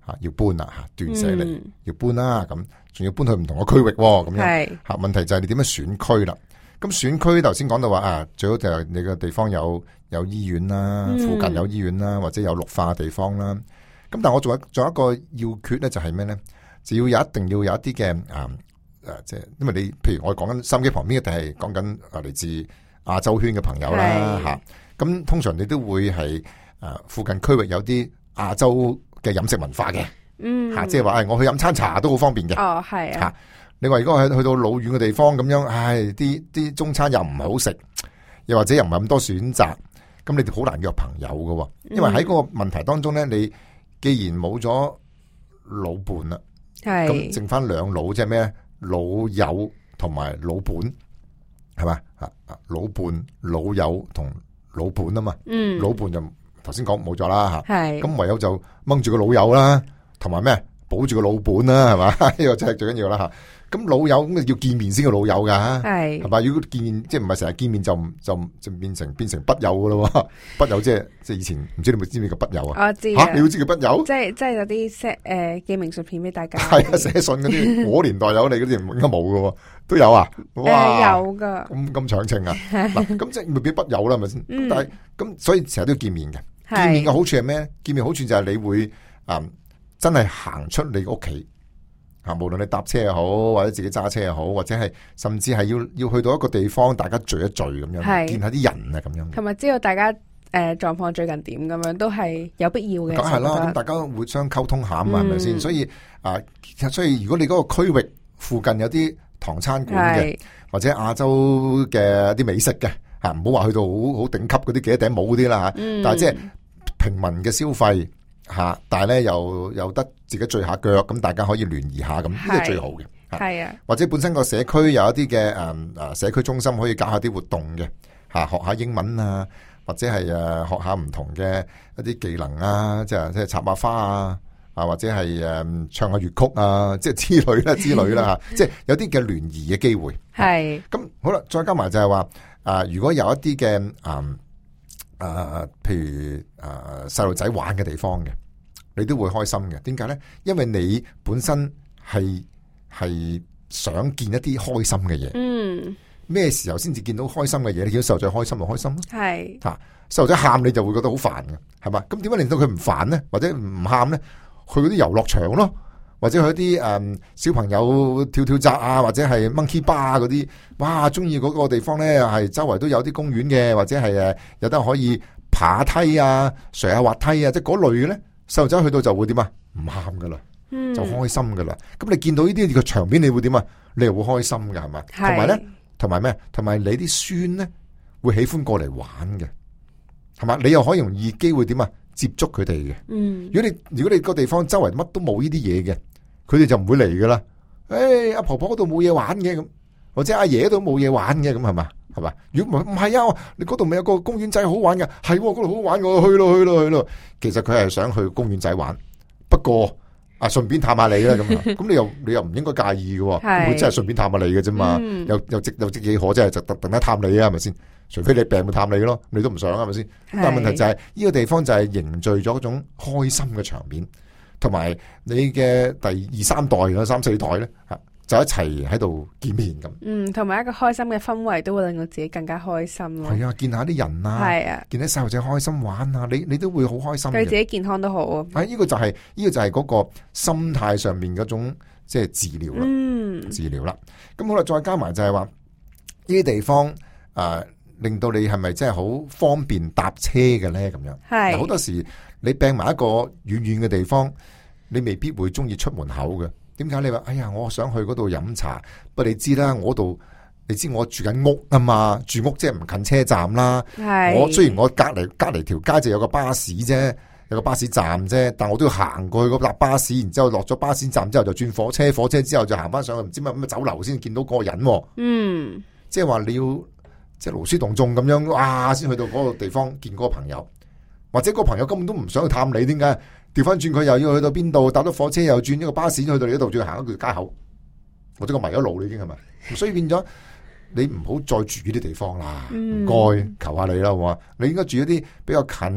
吓要搬啦吓，斷捨離、 嗯、 要搬啦，咁仲要搬去唔同嘅區域咁樣係吓。問題就係你點樣選區啦？咁選區頭先講到話啊，最好就係你個地方有有醫院啦， 嗯、 附近有醫院啦，或者有綠化嘅地方啦。咁但係我仲有仲有一個要訣咧，就係咩咧？就要有一定要有一啲嘅啊誒，即係因為你譬如我講緊收音機旁邊一定係講緊啊嚟自亞洲圈嘅朋友啦吓。咁通常你都會係誒附近區域有啲亞洲嘅飲食文化嘅， 嗯吓，即係話誒我去飲餐茶都好方便嘅。 哦，係啊。 吓，你話如果去去到老遠嘅地方咁樣，唉，啲啲中餐又唔係好食，又或者又唔係咁多選擇，咁你哋好難約朋友㗎，因為喺嗰個問題當中咧，你既然冇咗老伴啦， 係咁剩翻兩老，即係咩？老友同埋老本，係嘛？啊啊，老伴、老友同老本啊嘛， 嗯， 老伴就頭先講冇咗啦吓， 係咁唯有就掹住個老友啦，同埋咩？保住個老本啦，係嘛？呢個真係最緊要啦吓。咁老友咁要見面先叫老友噶，係係嘛？如果見面即係唔係成日見面就就就變成變成筆友噶咯？筆友即係即係以前唔知你咪知唔知個筆友啊？ 我知吓，你要知叫筆友？ 即係即係有啲 set 誒寄明信片俾大家。 係啊，寫信嗰啲，我年代有，你嗰啲應該冇噶，都有啊？ 誒有噶， 咁咁長情啊？嗱，咁即係咪變筆友啦？係咪先？但係咁所以成日都要見面嘅。見面嘅好處係咩？見面好處就係你會啊。真係行出你屋企吓，無論你搭車又好，或者自己揸車又好，或者係甚至係要要去到一個地方，大家聚一聚咁樣，見下啲人啊咁樣。同埋知道大家誒狀況最近點咁樣，都係有必要嘅。 梗係啦，咁大家互相溝通下嘛，係咪先？所以啊，所以如果你嗰個區域附近有啲唐餐館嘅，或者亞洲嘅啲美食嘅吓，唔好話去到好好頂級嗰啲幾多頂帽嗰啲啦吓，嗯、但係即係平民嘅消費。吓，但係咧又又得自己聚下腳，咁大家可以聯誼下，咁呢個最好嘅。 係啊， 或者本身個社區有一啲嘅誒誒社區中心可以搞下啲活動嘅，吓學下英文啊，或者係誒學下唔同嘅一啲技能啊，即係即係插下花啊，啊或者係誒唱下粵曲啊，即係之類啦之類啦吓，即係有啲嘅聯誼嘅機會。係咁好啦，再加埋就係話啊，如果有一啲嘅誒。嗯誒、呃，譬如誒細路仔玩嘅地方嘅，你都會開心嘅。點解咧？因為你本身係係想見一啲開心嘅嘢。嗯，咩時候先至見到開心嘅嘢？你見到細路仔開心就開心咯。係吓，細路仔喊你就會覺得好煩嘅，係嘛？咁點解令到佢唔煩咧？或者唔喊咧？去嗰啲遊樂場咯。或者去一啲誒、嗯、小朋友跳跳紮啊，或者係 monkey bar 嗰啲，哇！中意嗰個地方咧，係周圍都有啲公園嘅，或者係誒有得可以爬梯啊、垂下滑梯啊，即係嗰類嘅咧。細路仔去到就會點啊？唔喊噶啦，就開心噶啦。咁、嗯、你見到呢啲個場面，你會點啊？你又會開心噶係嘛？同埋咧，同埋咩？同埋你啲孫咧會喜歡過嚟玩嘅，係嘛？你又可以容易機會點啊？接觸佢哋嘅。嗯，如果你如果你個地方周圍乜都冇呢啲嘢嘅，佢哋就唔會嚟噶啦。誒、哎，阿婆婆嗰度冇嘢玩嘅咁，或者阿爺嗰度冇嘢玩嘅咁，係嘛？係嘛？如果唔唔係啊，你嗰度咪有個公園仔好玩嘅？係嗰度好玩，我去咯去咯去咯。其實佢係想去公園仔玩，不過啊，順便探下你啦咁。咁你又你又唔應該介意嘅，佢真係順便探下你嘅啫嘛。又又值又值幾可，真係就特登一探你啊，係咪先？除非你病咪探你咯，你都唔想係咪先？但係問題就係、是、呢、這個地方就係凝聚咗一種開心嘅場面，同埋你嘅第二三代啦、三四代咧吓，就一齊喺度見面咁。嗯，同埋一個開心嘅氛圍，都會令到自己更加開心咯。係啊，見下啲人啊，係啊，見啲細路仔開心玩啊，你你都會好開心。對自己健康都好啊。啊，呢、這個就係、是、呢、這個就係嗰個心態上面嗰種即係治療啦。嗯，治療啦。咁好啦，再加埋就係話呢啲地方誒。呃令到你係咪真係好方便搭車嘅咧？咁樣係好多時你病埋一個遠遠嘅地方，你未必會中意出門口嘅。點解你話？哎呀，我想去嗰度飲茶，不過你知啦，我度你知我住緊屋啊嘛，住屋即係唔近車站啦。係我雖然我隔籬隔籬條街就有個巴士啫，有個巴士站啫，但我都要行過去嗰搭巴士，然之後落咗巴士站之後就轉火車，火車之後就行翻上去唔知乜乜酒樓先見到嗰個人。嗯，即係話你要。即係勞師動眾咁樣，哇！先去到嗰個地方見嗰個朋友，或者嗰個朋友根本都唔想去探你，點解？調翻轉佢又要去到邊度？搭咗火車又轉一個巴士去到你嗰度，仲要行一條街口，或者個迷咗路，你已經係咪？所以變咗你唔好再住呢啲地方啦，唔該求下你啦，好嘛？你應該住一啲比較近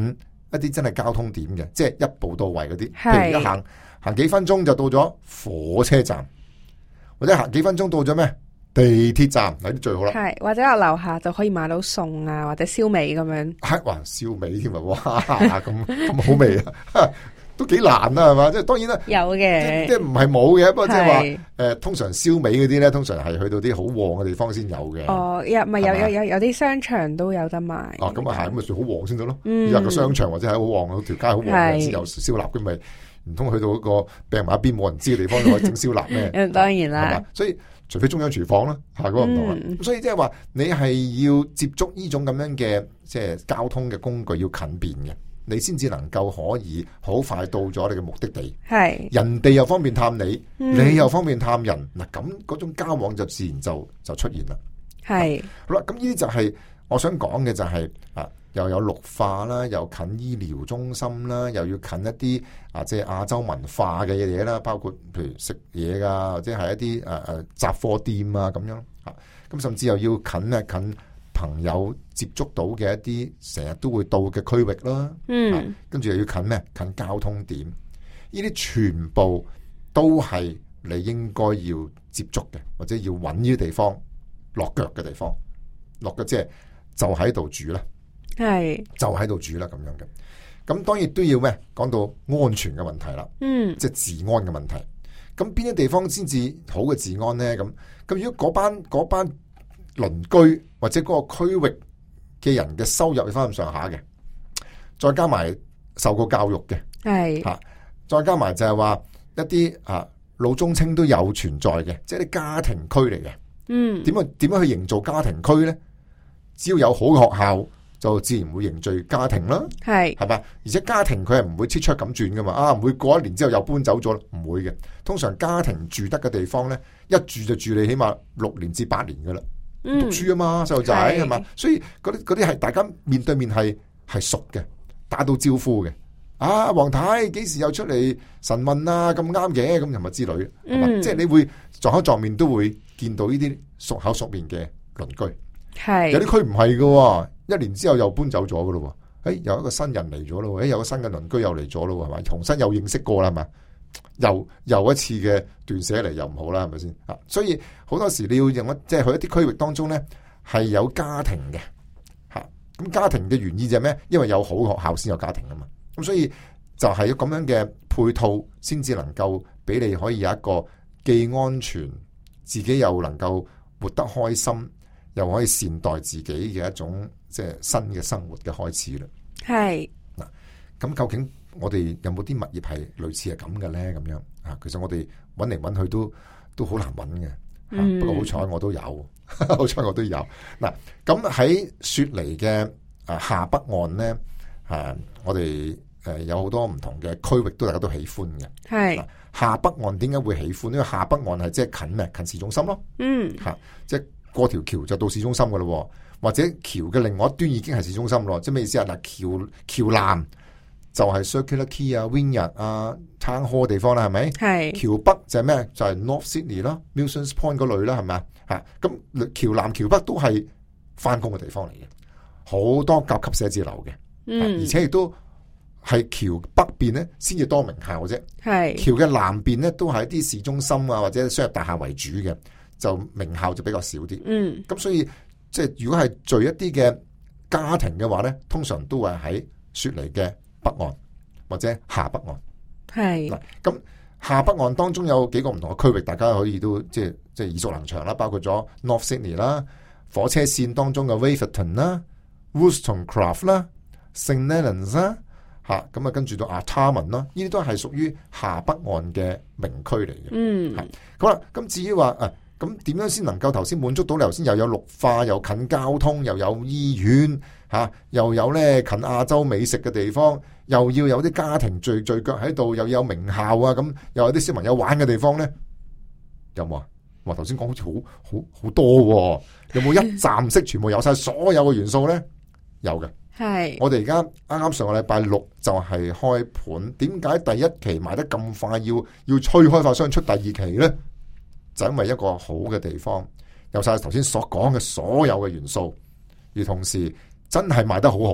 一啲真係交通點嘅，即係一步到位嗰啲。 係譬如而家行行幾分鐘就到咗火車站，或者行幾分鐘到咗咩地鐵站，嗱啲最好啦。 係或者我樓下就可以買到餸啊，或者燒味咁樣。 係哇，燒味添啊！哇，咁咁好味啊！都幾難啊，係嘛？即係當然啦， 有嘅， 即係唔係冇嘅，不過即係話誒，通常燒味嗰啲咧，通常係去到啲好旺嘅地方先有嘅。 哦，又唔係有有有有啲商場都有得賣。 哦，咁啊係，咁啊最好旺先得咯。 嗯， 入個商場或者係好旺，條街好旺嘅先有燒臘，咁咪唔通去到嗰個病埋一邊冇人知嘅地方就可以整燒臘咩？ 嗯，當然啦。 所以除非中央廚房啦，係嗰個唔同啦。咁所以即係話你係要接觸呢種咁樣嘅即係交通嘅工具要近便嘅。你先至能夠可以好快到咗你嘅目的地，係人哋又方便探你，嗯、你又方便探人，嗱咁嗰種交往就自然就就出現啦。係好啦，咁呢啲就係我想講嘅就係、是、啊，又有綠化啦，又近醫療中心啦，又要近一啲啊，即係亞洲文化嘅嘢啦，包括譬如食嘢噶，或者係一啲誒誒雜貨店啊咁樣啊，咁甚至又要近咧近。朋友接觸到嘅一啲成日都會到嘅區域啦，嗯，跟住又要近咩？近交通點，呢啲全部都係你應該要接觸嘅，或者要揾呢啲地方落腳嘅地方，落腳即係就喺度住啦，係就喺度住啦咁樣嘅。咁當然都要咩？講到安全嘅問題啦，嗯，即係治安嘅問題。咁邊啲地方先至好嘅治安呢？咁咁如果嗰班嗰班鄰居或者嗰個區域嘅人嘅收入要翻咁上下嘅，再加埋受過教育嘅，係吓，再加埋就係話一啲啊老中青都有存在嘅，即係啲家庭區嚟嘅。嗯，點樣點樣去營造家庭區咧？只要有好嘅學校，就自然會凝聚家庭啦。係係嘛，而且家庭佢係唔會切出咁轉噶嘛，啊唔會過一年之後又搬走咗，唔會嘅。通常家庭住得嘅地方咧，一住就住你起碼六年至八年噶啦。讀書啊嘛，細路仔係嘛，所以嗰啲嗰啲係大家面對面係係熟嘅，打到招呼嘅。啊，黃太幾時又出嚟晨問啊？咁啱嘅，咁又咪之類，係嘛？即係你會撞口撞面都會見到呢啲熟口熟面嘅鄰居。係有啲區唔係嘅，一年之後又搬走咗噶咯。誒，有一個新人嚟咗咯，誒，有個新嘅鄰居又嚟咗咯，係咪？重新又認識過啦，係嘛？又又一次嘅斷捨離又唔好啦，係咪先啊？所以好多時你要用一即係去一啲區域當中咧，係有家庭嘅吓。咁家庭嘅原意就係咩？因為有好學校先有家庭啊嘛。咁所以就係咁樣嘅配套，先至能夠俾你可以有一個既安全，自己又能夠活得開心，又可以善待自己嘅一種即係新嘅生活嘅開始啦。係嗱，咁究竟我哋有冇啲物業係類似係咁嘅咧？咁樣啊，其實我哋揾嚟揾去都都好難揾嘅。嗯、不過好彩我都有，好彩我都有。嗱，咁喺雪梨嘅啊下北岸咧，啊，我哋誒有好多唔同嘅區域都大家都喜歡嘅。係下北岸點解會喜歡？因為下北岸係即係近咩？近市中心咯。嗯，吓、啊、即係過條橋就到市中心噶咯，或者橋嘅另外一端已經係市中心咯。即係咩意思啊？嗱，橋橋南就係 Circular Quay 啊、Wynyard 啊、Town Hall 地方啦，係咪？係橋北就係咩？就係、是、North Sydney 咯、Milsons Point 嗰類啦，係咪啊？吓，咁橋南橋北都係翻工嘅地方嚟嘅，好多甲級寫字樓嘅。嗯，而且亦都係橋北邊咧先至多名校啫。係橋嘅南邊咧都係一啲市中心啊或者商業大廈為主嘅，就名校就比較少啲。嗯，咁所以即係如果係聚一啲嘅家庭嘅話咧，通常都會喺雪梨嘅北岸或者下北岸。係嗱，咁下北岸當中有幾個唔同嘅區域，大家可以都即係即係耳熟能詳啦，包括咗 North Sydney 啦，火車線當中嘅 Waverton 啦、Wollstonecraft 啦、St Leonards 啦，吓咁啊，跟住到 Artarmon 啦，呢啲都係屬於下北岸嘅名區嚟嘅。嗯，係好啦。咁至於話啊，咁點樣先能夠頭先滿足到你頭先又有綠化，又近交通，又有醫院，吓、啊、又有咧近亞洲美食嘅地方，又要有啲家庭聚聚腳喺度，又有名校啊，咁又有啲小朋友玩嘅地方咧，有冇啊？話頭先講好似好好好多、啊，有冇一站式全部有晒所有嘅元素咧？有嘅。係，我哋而家啱啱上個禮拜六就係開盤，點解第一期賣得咁快，要要催開發商出第二期呢？就因為一個好嘅地方，有晒頭先所講嘅所有嘅元素，而同時真係賣得好好，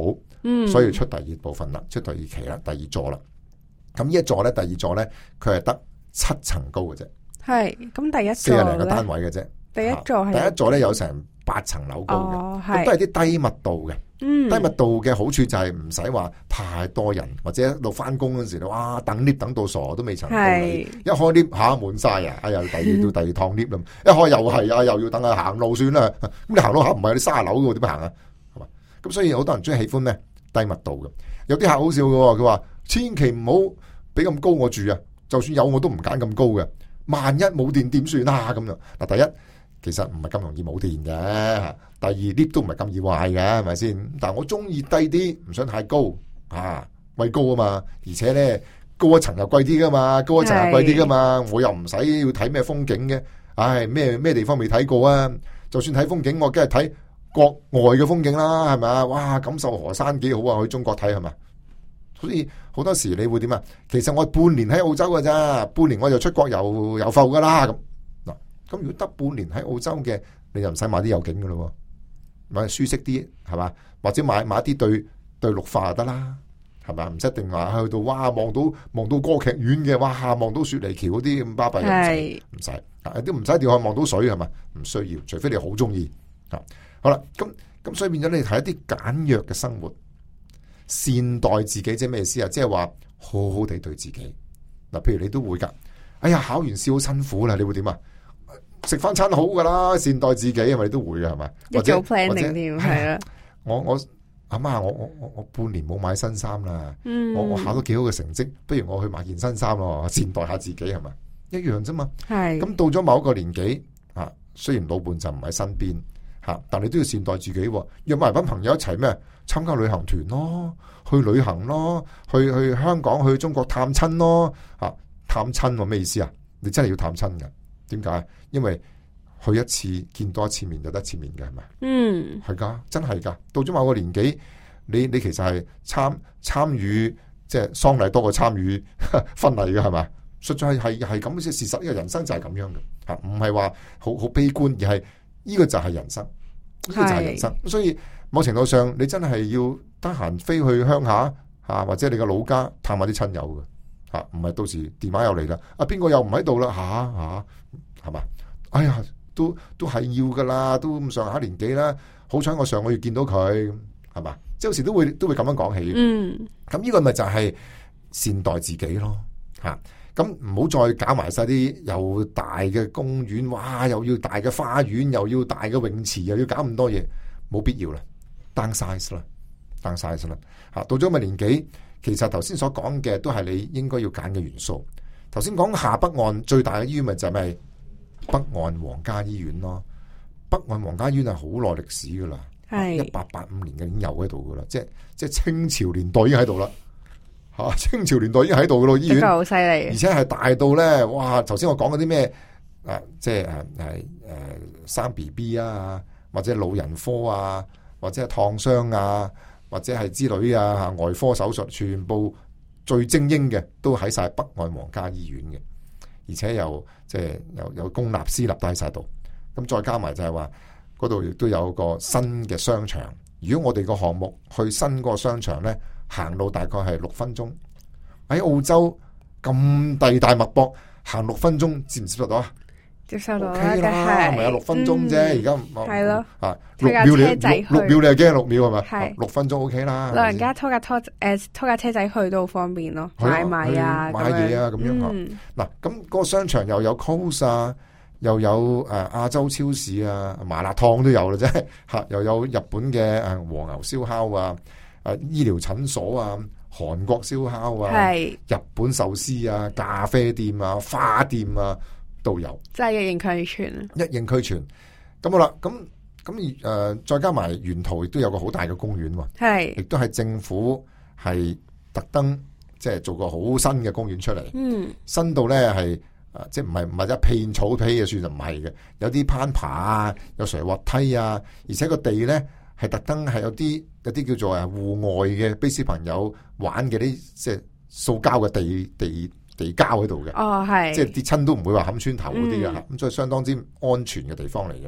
嗯， 所以出第二部分啦，出第二期啦，第二座啦。咁呢一座咧，第二座咧，佢係得七層高嘅啫。 係，咁第一座四廿零個單位嘅啫。 第一座係第一座咧有成八層樓高嘅， 哦， 咁都係啲低密度嘅。 嗯， 低密度嘅好處就係唔使話太多人，或者一路翻工嗰陣時，哇等 lift 等到傻都未曾到你，一開 lift 吓滿晒啊！哎呀，第二到第二趟 lift 啦，一開又係啊，又要等啊，行路算啦。咁你行路下唔係你卅樓嘅，點樣行啊？係嘛？咁所以好多人中意喜歡咩低密度嘅。有啲客好笑嘅，佢話千祈唔好俾咁高我住啊！就算有我都唔揀咁高嘅，萬一冇電點算啊？咁樣嗱，第一。其實唔係咁容易冇電嘅，第二 lift 都唔係咁易壞嘅，係咪先？但係我中意低啲，唔想太高啊，畏高啊嘛。而且咧高一層又貴啲噶嘛，高一層又貴啲噶嘛。我又唔使要睇咩風景嘅，唉咩咩地方未睇過啊？就算睇風景，我梗係睇國外嘅風景啦，係咪啊？哇，感受河山幾好啊！去中國睇係咪？所以好多時你會點啊？其實我半年喺澳洲㗎咋，半年我就出國遊遊埠噶啦咁。咁如果得半年喺澳洲嘅，你就唔使買啲有景噶咯，買舒適啲係嘛，或者買買啲對對綠化就得啦，係咪？唔一定話去到哇望到望到歌劇院嘅，哇望到雪梨橋嗰啲咁巴閉，唔使，唔使，都唔使一定要望到水係嘛，唔需要，除非你好中意啊。好啦，咁咁所以變咗你睇一啲簡約嘅生活，善待自己，即係咩意思啊？即係話好好地對自己嗱，譬如你都會噶，哎呀考完試好辛苦啦，你會點啊？食翻餐好噶啦，善待自己係咪你都會嘅係咪？ 一早 planning 添係啊！ 我我阿媽，我我我我半年冇買新衫啦， 嗯、 我我考到幾好嘅成績，不如我去買件新衫咯，善待下自己係咪？一樣啫嘛。係咁到咗某一個年紀啊，雖然老伴就唔喺身邊吓，但你都要善待自己，約埋班朋友一齊咩？參加旅行團咯，去旅行咯，去去香港去中國探親咯，啊探親咩意思啊？你真係要探親嘅。點解？因為去一次見多一次面就得一次面嘅係咪？嗯，係噶，真係噶。到咗某個年紀，你你其實係參參與即係喪禮多過參與婚禮嘅係咪？實在係係係咁嘅事實。呢個人生就係咁樣嘅吓，唔係話好好悲觀，而係呢個就係人生，呢個就係人生。所以某程度上，你真係要得閒飛去鄉下吓，或者你嘅老家探下啲親友嘅。吓，唔係到時電話又嚟啦，啊邊個又唔喺度啦，吓吓係嘛？哎呀，都都係要噶啦，都咁上下年紀啦，好彩我上個月見到佢，係嘛？即係有時都會都會咁樣講起。嗯，咁呢個咪就係善待自己咯，吓，咁唔好再搞埋晒啲又大嘅公園，哇，又要大嘅花園，又要大嘅泳池，又要搞咁多嘢，冇必要啦 ，downsize 啦 ，downsize 啦，吓，到咗咁嘅年紀。其實頭先所講嘅都係你應該要揀嘅元素。頭先講下北岸最大嘅醫院咪就係北岸皇家醫院咯。北岸皇家醫院係好耐歷史噶啦，係一八八五年嘅已經有喺度噶啦，即係即係清朝年代已經喺度啦。吓，清朝年代已經喺度噶咯，醫院好犀利，而且係大到咧，哇！頭先我講嗰啲咩啊，即係誒誒誒生 B B 啊，或者老人科啊，或者係燙傷啊。或者係之類啊，外科手術全部最精英嘅都喺晒北岸皇家醫院嘅，而且又即係有有公立私立都喺晒度。咁再加埋就係話嗰度亦都有個新嘅商場。如果我哋個項目去新個商場呢，行路大概係六分鐘。喺澳洲咁地大物博，行六分鐘接唔接受到啊？接受到啦，梗係咪有六分鐘啫？而家係咯，啊六秒你六六秒你又驚六秒係咪？係六分鐘 OK 啦。老人家拖架拖誒拖架車仔去都好方便咯，買米啊，買嘢啊咁樣吓。嗱咁嗰個商場又有 Coles 啊，又有誒亞洲超市啊，麻辣燙都有啦啫吓，又有日本嘅誒和牛燒烤啊，誒醫療診所啊，韓國燒烤啊，係日本壽司啊，咖啡店啊，花店啊。都有，即係一應俱全，一應俱全。咁好啦，咁咁誒，再加埋沿途亦都有個好大嘅公園喎，係，亦都係政府係特登即係做個好新嘅公園出嚟，嗯，新到咧係誒，即係唔係唔係一片草皮嘅算就唔係嘅，有啲攀爬啊，有斜滑梯啊，而且個地咧係特登係有啲有啲叫做誒戶外嘅，俾小朋友玩嘅啲即係塑膠嘅地地。地膠喺度嘅，哦係，即係跌親都唔會話冚穿頭嗰啲嘅，咁、嗯、所以相當之安全嘅地方嚟嘅。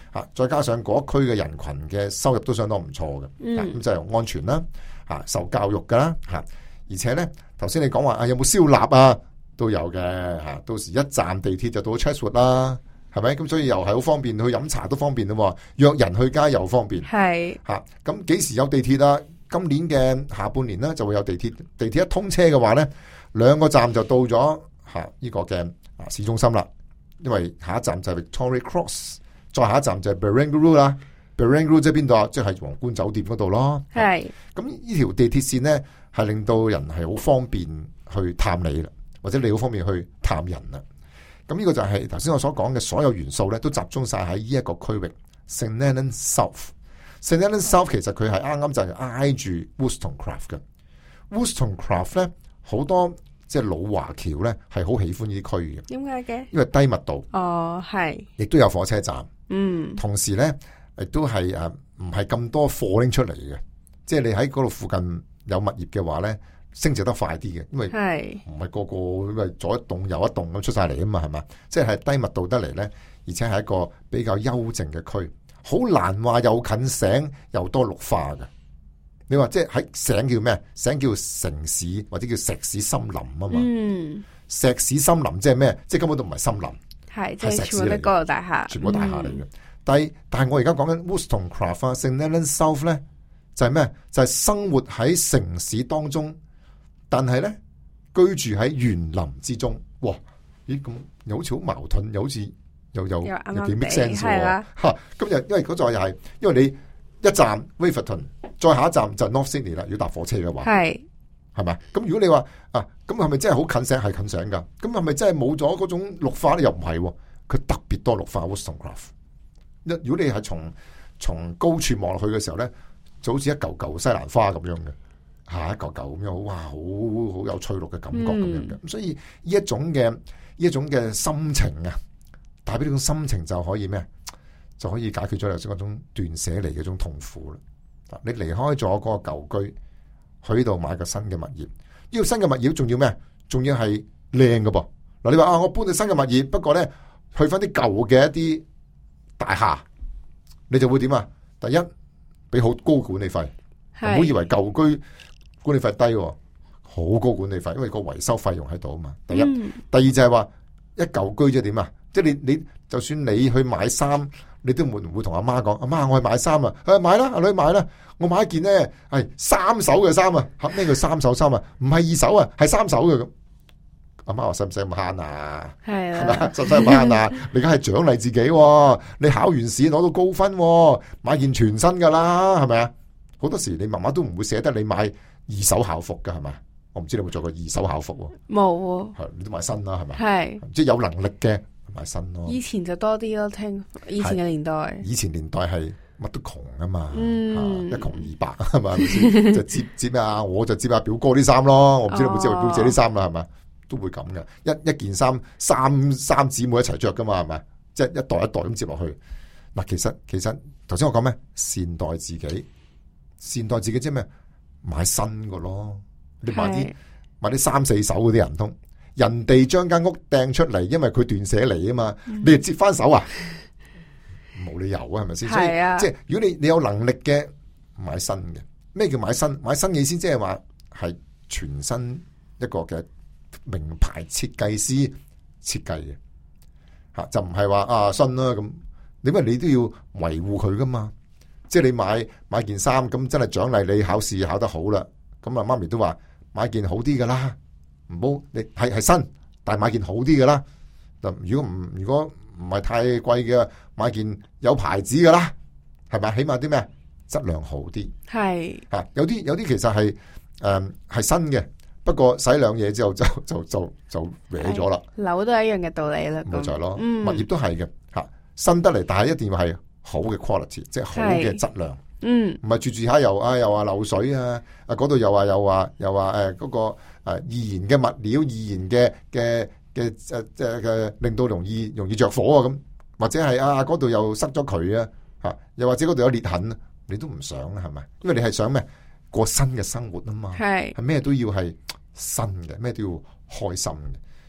嚇，再加上嗰區嘅人群嘅收入都相當唔錯嘅，咁、 嗯、 就係安全啦，嚇，受教育噶啦，嚇，而且咧頭先你講話啊有冇燒臘啊都有嘅嚇，到時一站地鐵就到 Chatswood 啦，係咪？咁所以又係好方便，去飲茶都方便咯，約人去街又方便， 係嚇。咁幾時有地鐵啊？今年嘅下半年咧就會有地鐵，地鐵一通車嘅話咧，兩個站就到咗嚇呢個嘅啊市中心啦。因為下一站就係 Victoria Cross， 再下一站就係 Barangaroo 啦。Barangaroo 即係邊度啊？即係皇冠酒店嗰度咯。 係咁呢條地鐵線咧，係令到人係好方便去探你啦，或者你好方便去探人啦。咁呢個就係頭先我所講嘅所有元素咧，都集中晒喺呢一個區域 St Leonards South。St Leonards South 其實佢係啱啱就係挨住 Wollstonecraft 嘅。Wollstonecraft 咧好多。即係老華僑咧，係好喜歡呢啲區嘅。點解嘅？因為低密度。哦，係。亦都有火車站。嗯。同時咧，亦都係誒，唔係咁多貨拎出嚟嘅。即係你喺嗰度附近有物業嘅話咧，升值得快啲嘅。因為唔係個個因為左一棟右一棟咁出晒嚟啊嘛，係嘛？即係低密度得嚟咧，而且係一個比較幽靜嘅區，好難話又近城又多綠化嘅。你話即係喺省叫咩？省叫城市或者叫石屎森林啊嘛。嗯，石屎森林即係咩？即係根本都唔係森林，係即係全部都高樓大廈，全部大廈嚟嘅。但係但係我而家講緊 Wollstonecraft 啊 ，St Leonards South 咧就係咩？就係生活喺城市當中，但係咧居住喺園林之中。哇！咦咁又好似好矛盾，又好似又又又幾 make sense 喎。吓咁又因為嗰座又係因為你。一站 Waverton， 再下一站就 North Sydney 啦。如果搭火車嘅話，係係咪？咁如果你話啊，咁係咪真係好近城？係近城噶。咁係咪真係冇咗嗰種綠化咧？又唔係，佢特別多綠化。Wollstonecraft， 一如果你係從從高處望落去嘅時候咧，就好似一嚿嚿西蘭花咁樣嘅，吓一嚿嚿咁樣，哇，好好有翠綠嘅感覺咁樣嘅。咁、嗯、所以呢一種嘅呢一種嘅心情啊，帶俾呢種心情就可以咩？就可以解決咗頭先嗰種斷捨離嗰種痛苦啦。你離開咗嗰個舊居，去呢度買個新嘅物業，呢個新嘅物業仲要咩？仲要係靚㗎噃。嗱，你話啊，我搬到新嘅物業，不過咧去翻啲舊嘅一啲大廈，你就會點啊？第一，俾好高管理費，唔好以為舊居管理費低，好高管理費，因為個維修費用喺度啊嘛。第一，嗯、第二就係話一舊居即係點啊？即係你你就算你去買衫。你都會唔會同阿媽講？阿媽，我去買衫啊！誒，買啦，阿女買啦！我買一件咧係三手嘅衫啊！吓，咩叫三手衫啊？唔係二手啊，係三手嘅咁。阿媽話使唔使咁慳啊？係啊，係咪？使唔使咁慳啊？你而家係獎勵自己，你考完試攞到高分，買件全新噶啦，係咪啊？好多時你媽媽都唔會捨得你買二手校服噶，係咪？我唔知你有冇做過二手校服？冇，係你都買新啦，係咪？係，即係有能力嘅。買新咯，以前就多啲咯，聽以前嘅年代，以前年代係乜都窮啊嘛，嗯啊、一窮二白啊嘛，就接接啊，我就接下表哥啲衫咯，我唔知你有冇接表姐啲衫啦，係咪？都會咁嘅，一一件衫三三姊妹一齊着噶嘛，係咪？即係一代一代咁接落去。嗱，其實其實頭先我講咩？善待自己，善待自己即係咩？買新嘅咯，你買啲買啲三四手嗰啲人通。人哋將間屋掟出嚟，因為佢斷捨離啊嘛，嗯、你又接翻手啊？冇理由啊，係咪先？所以即係如果你你有能力嘅買新嘅，咩叫買新？買新嘅意思即係話係全新一個嘅名牌設計師設計嘅吓，就唔係話啊新啦咁，因為你都要維護佢噶嘛。即係你買買件衫咁，真係獎勵你考試考得好啦。咁啊，媽咪都話買件好啲噶啦。唔好，你係係新，但係買件好啲嘅啦。嗱，如果唔如果唔係太貴嘅，買件有牌子嘅啦，係咪？起碼啲咩質量好啲。係啊，有啲有啲其實係誒係新嘅，不過洗兩嘢之後就就就就歪咗啦。樓都係一樣嘅道理啦。冇錯咯，嗯、物業都係嘅吓，新得嚟，但係一定要係好嘅 quality， 即係好嘅質量。嗯，唔係住住下又啊又話漏水啊，啊嗰度又話又話又話誒嗰個誒易燃嘅物料，易燃嘅嘅嘅誒誒嘅令到容易容易着火啊咁，或者係啊嗰度又塞咗渠啊吓，又或者嗰度有裂痕啊，你都唔想啊係咪？因為你係想咩過新嘅生活啊嘛，係係咩都要係新嘅，咩都要開心嘅。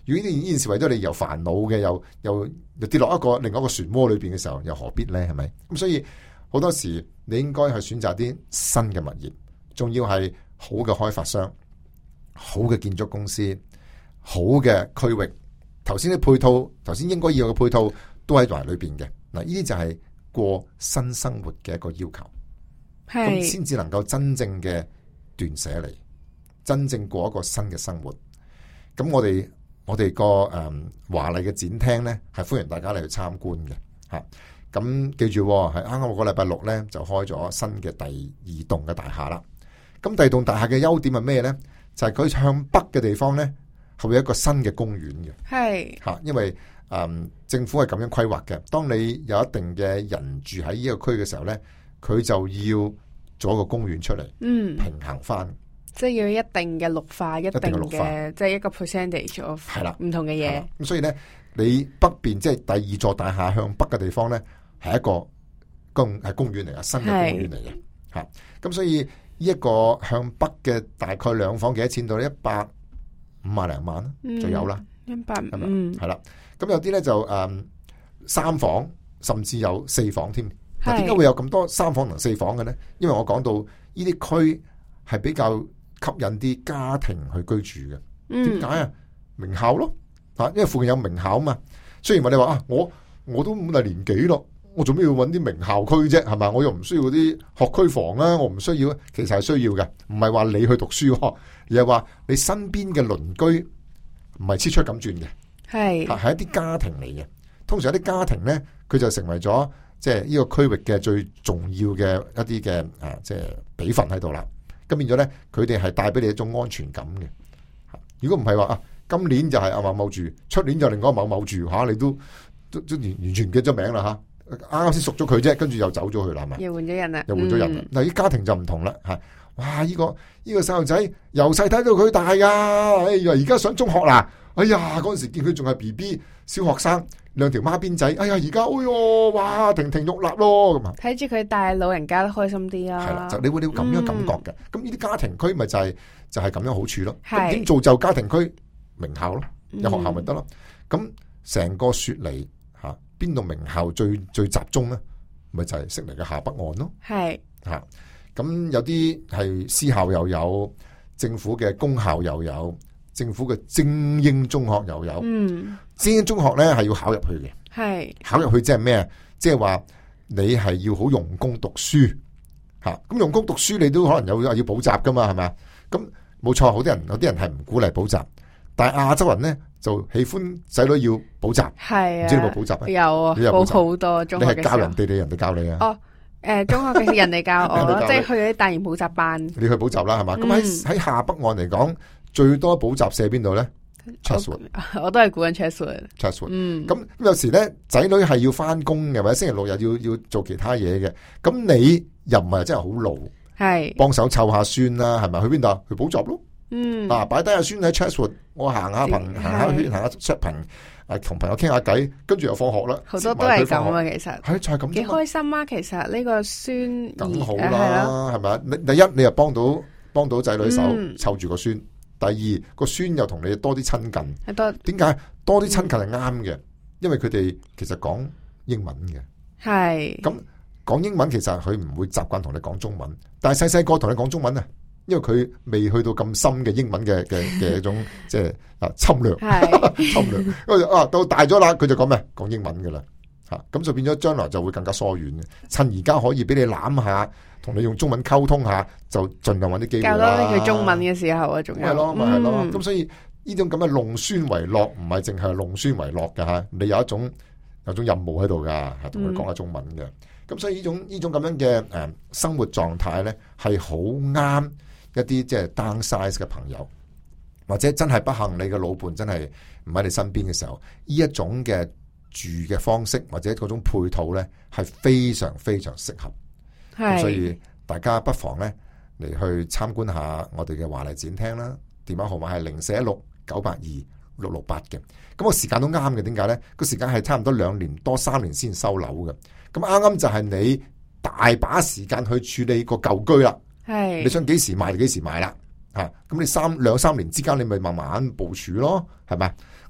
如果呢呢件事為咗你又煩惱嘅，又又又跌落一個另外一個漩渦裏邊嘅時候，又何必咧？係咪？咁所以好多時你應該去選擇啲新嘅物業，仲要係好嘅開發商、好嘅建築公司、好嘅區域。頭先啲配套，頭先應該要有嘅配套都喺埋裏邊嘅。嗱，呢啲就係過新生活嘅一個要求，咁先至能夠真正嘅斷捨離，真正過一個新嘅生活。咁我哋我哋個誒華麗嘅展廳咧，係歡迎大家嚟去參觀嘅吓。咁記住係啱啱個禮拜六咧就開咗新嘅第二棟嘅大廈啦。咁第二棟大廈嘅優點係咩咧？就係、是、佢向北嘅地方咧，係會有一個新嘅公園嘅。係吓，因為誒、嗯、政府係咁樣規劃嘅。當你有一定嘅人住喺呢個區嘅時候咧，佢就要做一個公園出嚟，嗯，平衡翻。 即係要一定嘅綠化，一定嘅即係一個 percentage of 係啦，唔同嘅嘢。 咁所以咧，你北邊即係第二座大廈向北嘅地方咧，係一個公係公園嚟嘅，新嘅公園嚟嘅吓。咁所以呢一個向北嘅大概兩房幾多錢到一百五萬零萬就有啦， 一百係咪？係啦。咁有啲咧就誒、嗯、三房，甚至有四房添。嗱，點解會有咁多三房同四房嘅咧？因為我講到呢啲區係比較吸引啲家庭去居住嘅。點解啊？名校咯，吓，因為附近有名校啊嘛。雖然話你話啊，我我都咁大年紀咯，我做咩要揾啲名校區啫？係咪？我又唔需要啲學區房啊，我唔需要，其實係需要嘅。唔係話你去讀書，而係話你身邊嘅鄰居唔係黐出咁轉嘅，係係一啲家庭嚟嘅。通常有啲家庭咧，佢就成為咗即係呢個區域嘅最重要嘅一啲嘅啊，即係比分喺度啦。咁變咗咧，佢哋係帶俾你一種安全感嘅。如果唔係話啊，今年就係阿某某住，出年就另外某某住吓，你都都都完完全唔記得咗名啦吓，啱啱先熟咗佢啫，跟住又走咗去啦，係咪？ 又換咗人啦， 又換咗人啦。嗱、嗯，啲家庭就唔同啦吓。哇！呢、這個呢、這個細路仔由細睇到佢大噶，哎呀，而家上中學啦，哎呀，嗰陣時見佢仲係 B B 小學生，兩條孖辮仔，哎呀，而家哎喲，哇，亭亭玉立咯，咁啊， 睇住佢帶老人家都開心啲啦。 係啦，就你會你會咁樣感覺嘅。咁呢啲家庭區咪就係、是、就係、是、咁樣好處咯。咁點造就家庭區？名校咯，有學校咪得咯。咁成個雪梨吓，邊度名校最最集中咧？咪就係悉尼嘅下北岸咯。係吓。咁有啲係私校又有，政府嘅公校又有，政府嘅精英中學又有。嗯，精英中學咧係要考入去嘅。係考入去即係咩？即係話你係要好用功讀書吓。咁用功讀書你都可能有要補習噶嘛？係咪啊？咁冇錯，好多人有啲人係唔鼓勵補習，但係亞洲人咧就喜歡仔女要補習。係啊，唔知你有冇補習啊？有啊，補好多中學嘅時候。你係教人哋定人哋教你啊？哦。誒、呃，中學嘅人哋教我咯，即係去啲大型補習班。你去補習啦，係嘛？咁喺喺下北岸嚟講，最多補習社邊度咧 Chatswood 我都係估緊 Chatswood Chatswood 嗯，咁有時咧仔女係要翻工嘅，或者星期六日要要做其他嘢嘅，咁你又唔係真係好老，係幫手湊下孫啦，係咪？去邊度？去補習咯。嗯，啊，擺低阿孫喺 Chatswood，我行下朋行下圈，行下 shopping。同朋友傾下偈，跟住又放學啦。好多都係咁啊，其實係就係咁，幾開心啊！其實呢個孫咁好啦，係咪啊？第一你又幫到幫到仔女手湊住個孫，第二個孫又同你多啲親近。係多點解多啲親近係啱嘅？因為佢哋其實講英文嘅，係咁講英文，其實佢唔會習慣同你講中文，但係細細個同你講中文啊。因為佢未去到咁深嘅英文嘅嘅嘅一種即係啊侵略，侵略。因為啊到大咗啦，佢就講咩？講英文噶啦，吓咁就變咗將來就會更加疏遠嘅。趁而家可以俾你攬下，同你用中文溝通下，就盡量揾啲機會啦。教多啲佢中文嘅時候啊，仲有係咯，咪係咯。咁、嗯、所以呢種咁嘅弄孫為樂，唔係淨係弄孫為樂噶吓。你有一種有一種任務喺度噶，係同佢講下中文嘅。咁、嗯、所以呢種呢種咁樣嘅誒生活狀態咧，係好啱一啲即係 downsize 嘅朋友，或者真係不幸你嘅老伴真係唔喺你身邊嘅時候，呢一種嘅住嘅方式或者嗰種配套咧，係非常非常適合。係，所以大家不妨咧嚟去參觀下我哋嘅華麗展廳啦。電話號碼係零四一六九八二六六八嘅。咁個時間都啱嘅，點解咧？個時間係差唔多兩年多三年先收樓嘅。咁啱啱就係你大把時間去處理個舊居啦。係，你想幾時賣就幾時賣啦，吓，咁你三兩三年之間你咪慢慢部署咯，係咪？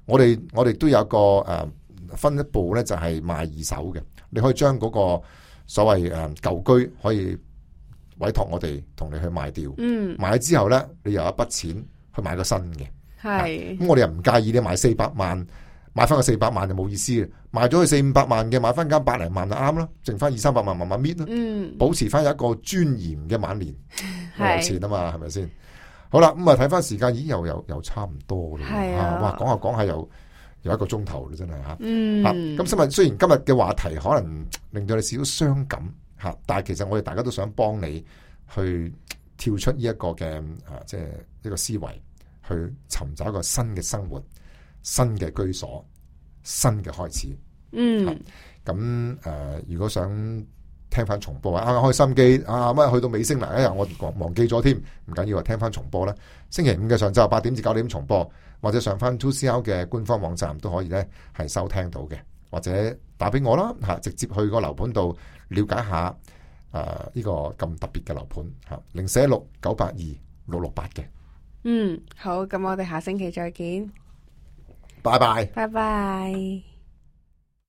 我哋我哋都有個誒、呃、分一步咧，就係賣二手嘅。你可以將嗰個所謂誒舊居可以委託我哋同你去賣掉。 嗯， 買咗之後咧，你又有一筆錢去買個新嘅。 係。 咁我哋又唔介意你買四百萬，買翻個四百萬就冇意思嘅。賣咗佢四五百萬嘅，買翻間百零萬就啱啦，剩翻二三百萬慢慢搣啦。 嗯， 保持翻一個尊嚴嘅晚年， 係有錢啊嘛，係咪先？好啦，咁啊睇翻時間，已經又又又差唔多啦。 係啊， 哇，講下講下又有一個鐘頭啦，真係吓。 嗯， 咁今日雖然今日嘅話題可能令到你少少傷感吓，但係其實我哋大家都想幫你去跳出呢一個嘅啊，即係一個思維，去尋找一個新嘅生活、新嘅居所、新嘅開始。 嗯， 咁誒、呃，如果想聽翻重播啊，開心機啊，乜去到尾聲啦，哎呀，我忘忘記咗添，唔緊要啊，聽翻重播啦。星期五嘅上晝八點至九點重播，或者上翻 two C R 嘅官方網站都可以咧，係收聽到嘅，或者打俾我啦吓，直接去個樓盤度了解下誒呢、呃這個咁特別嘅樓盤吓，零四一六九八二六六八嘅。 嗯，好，咁我哋下星期再見， 拜拜， 拜拜。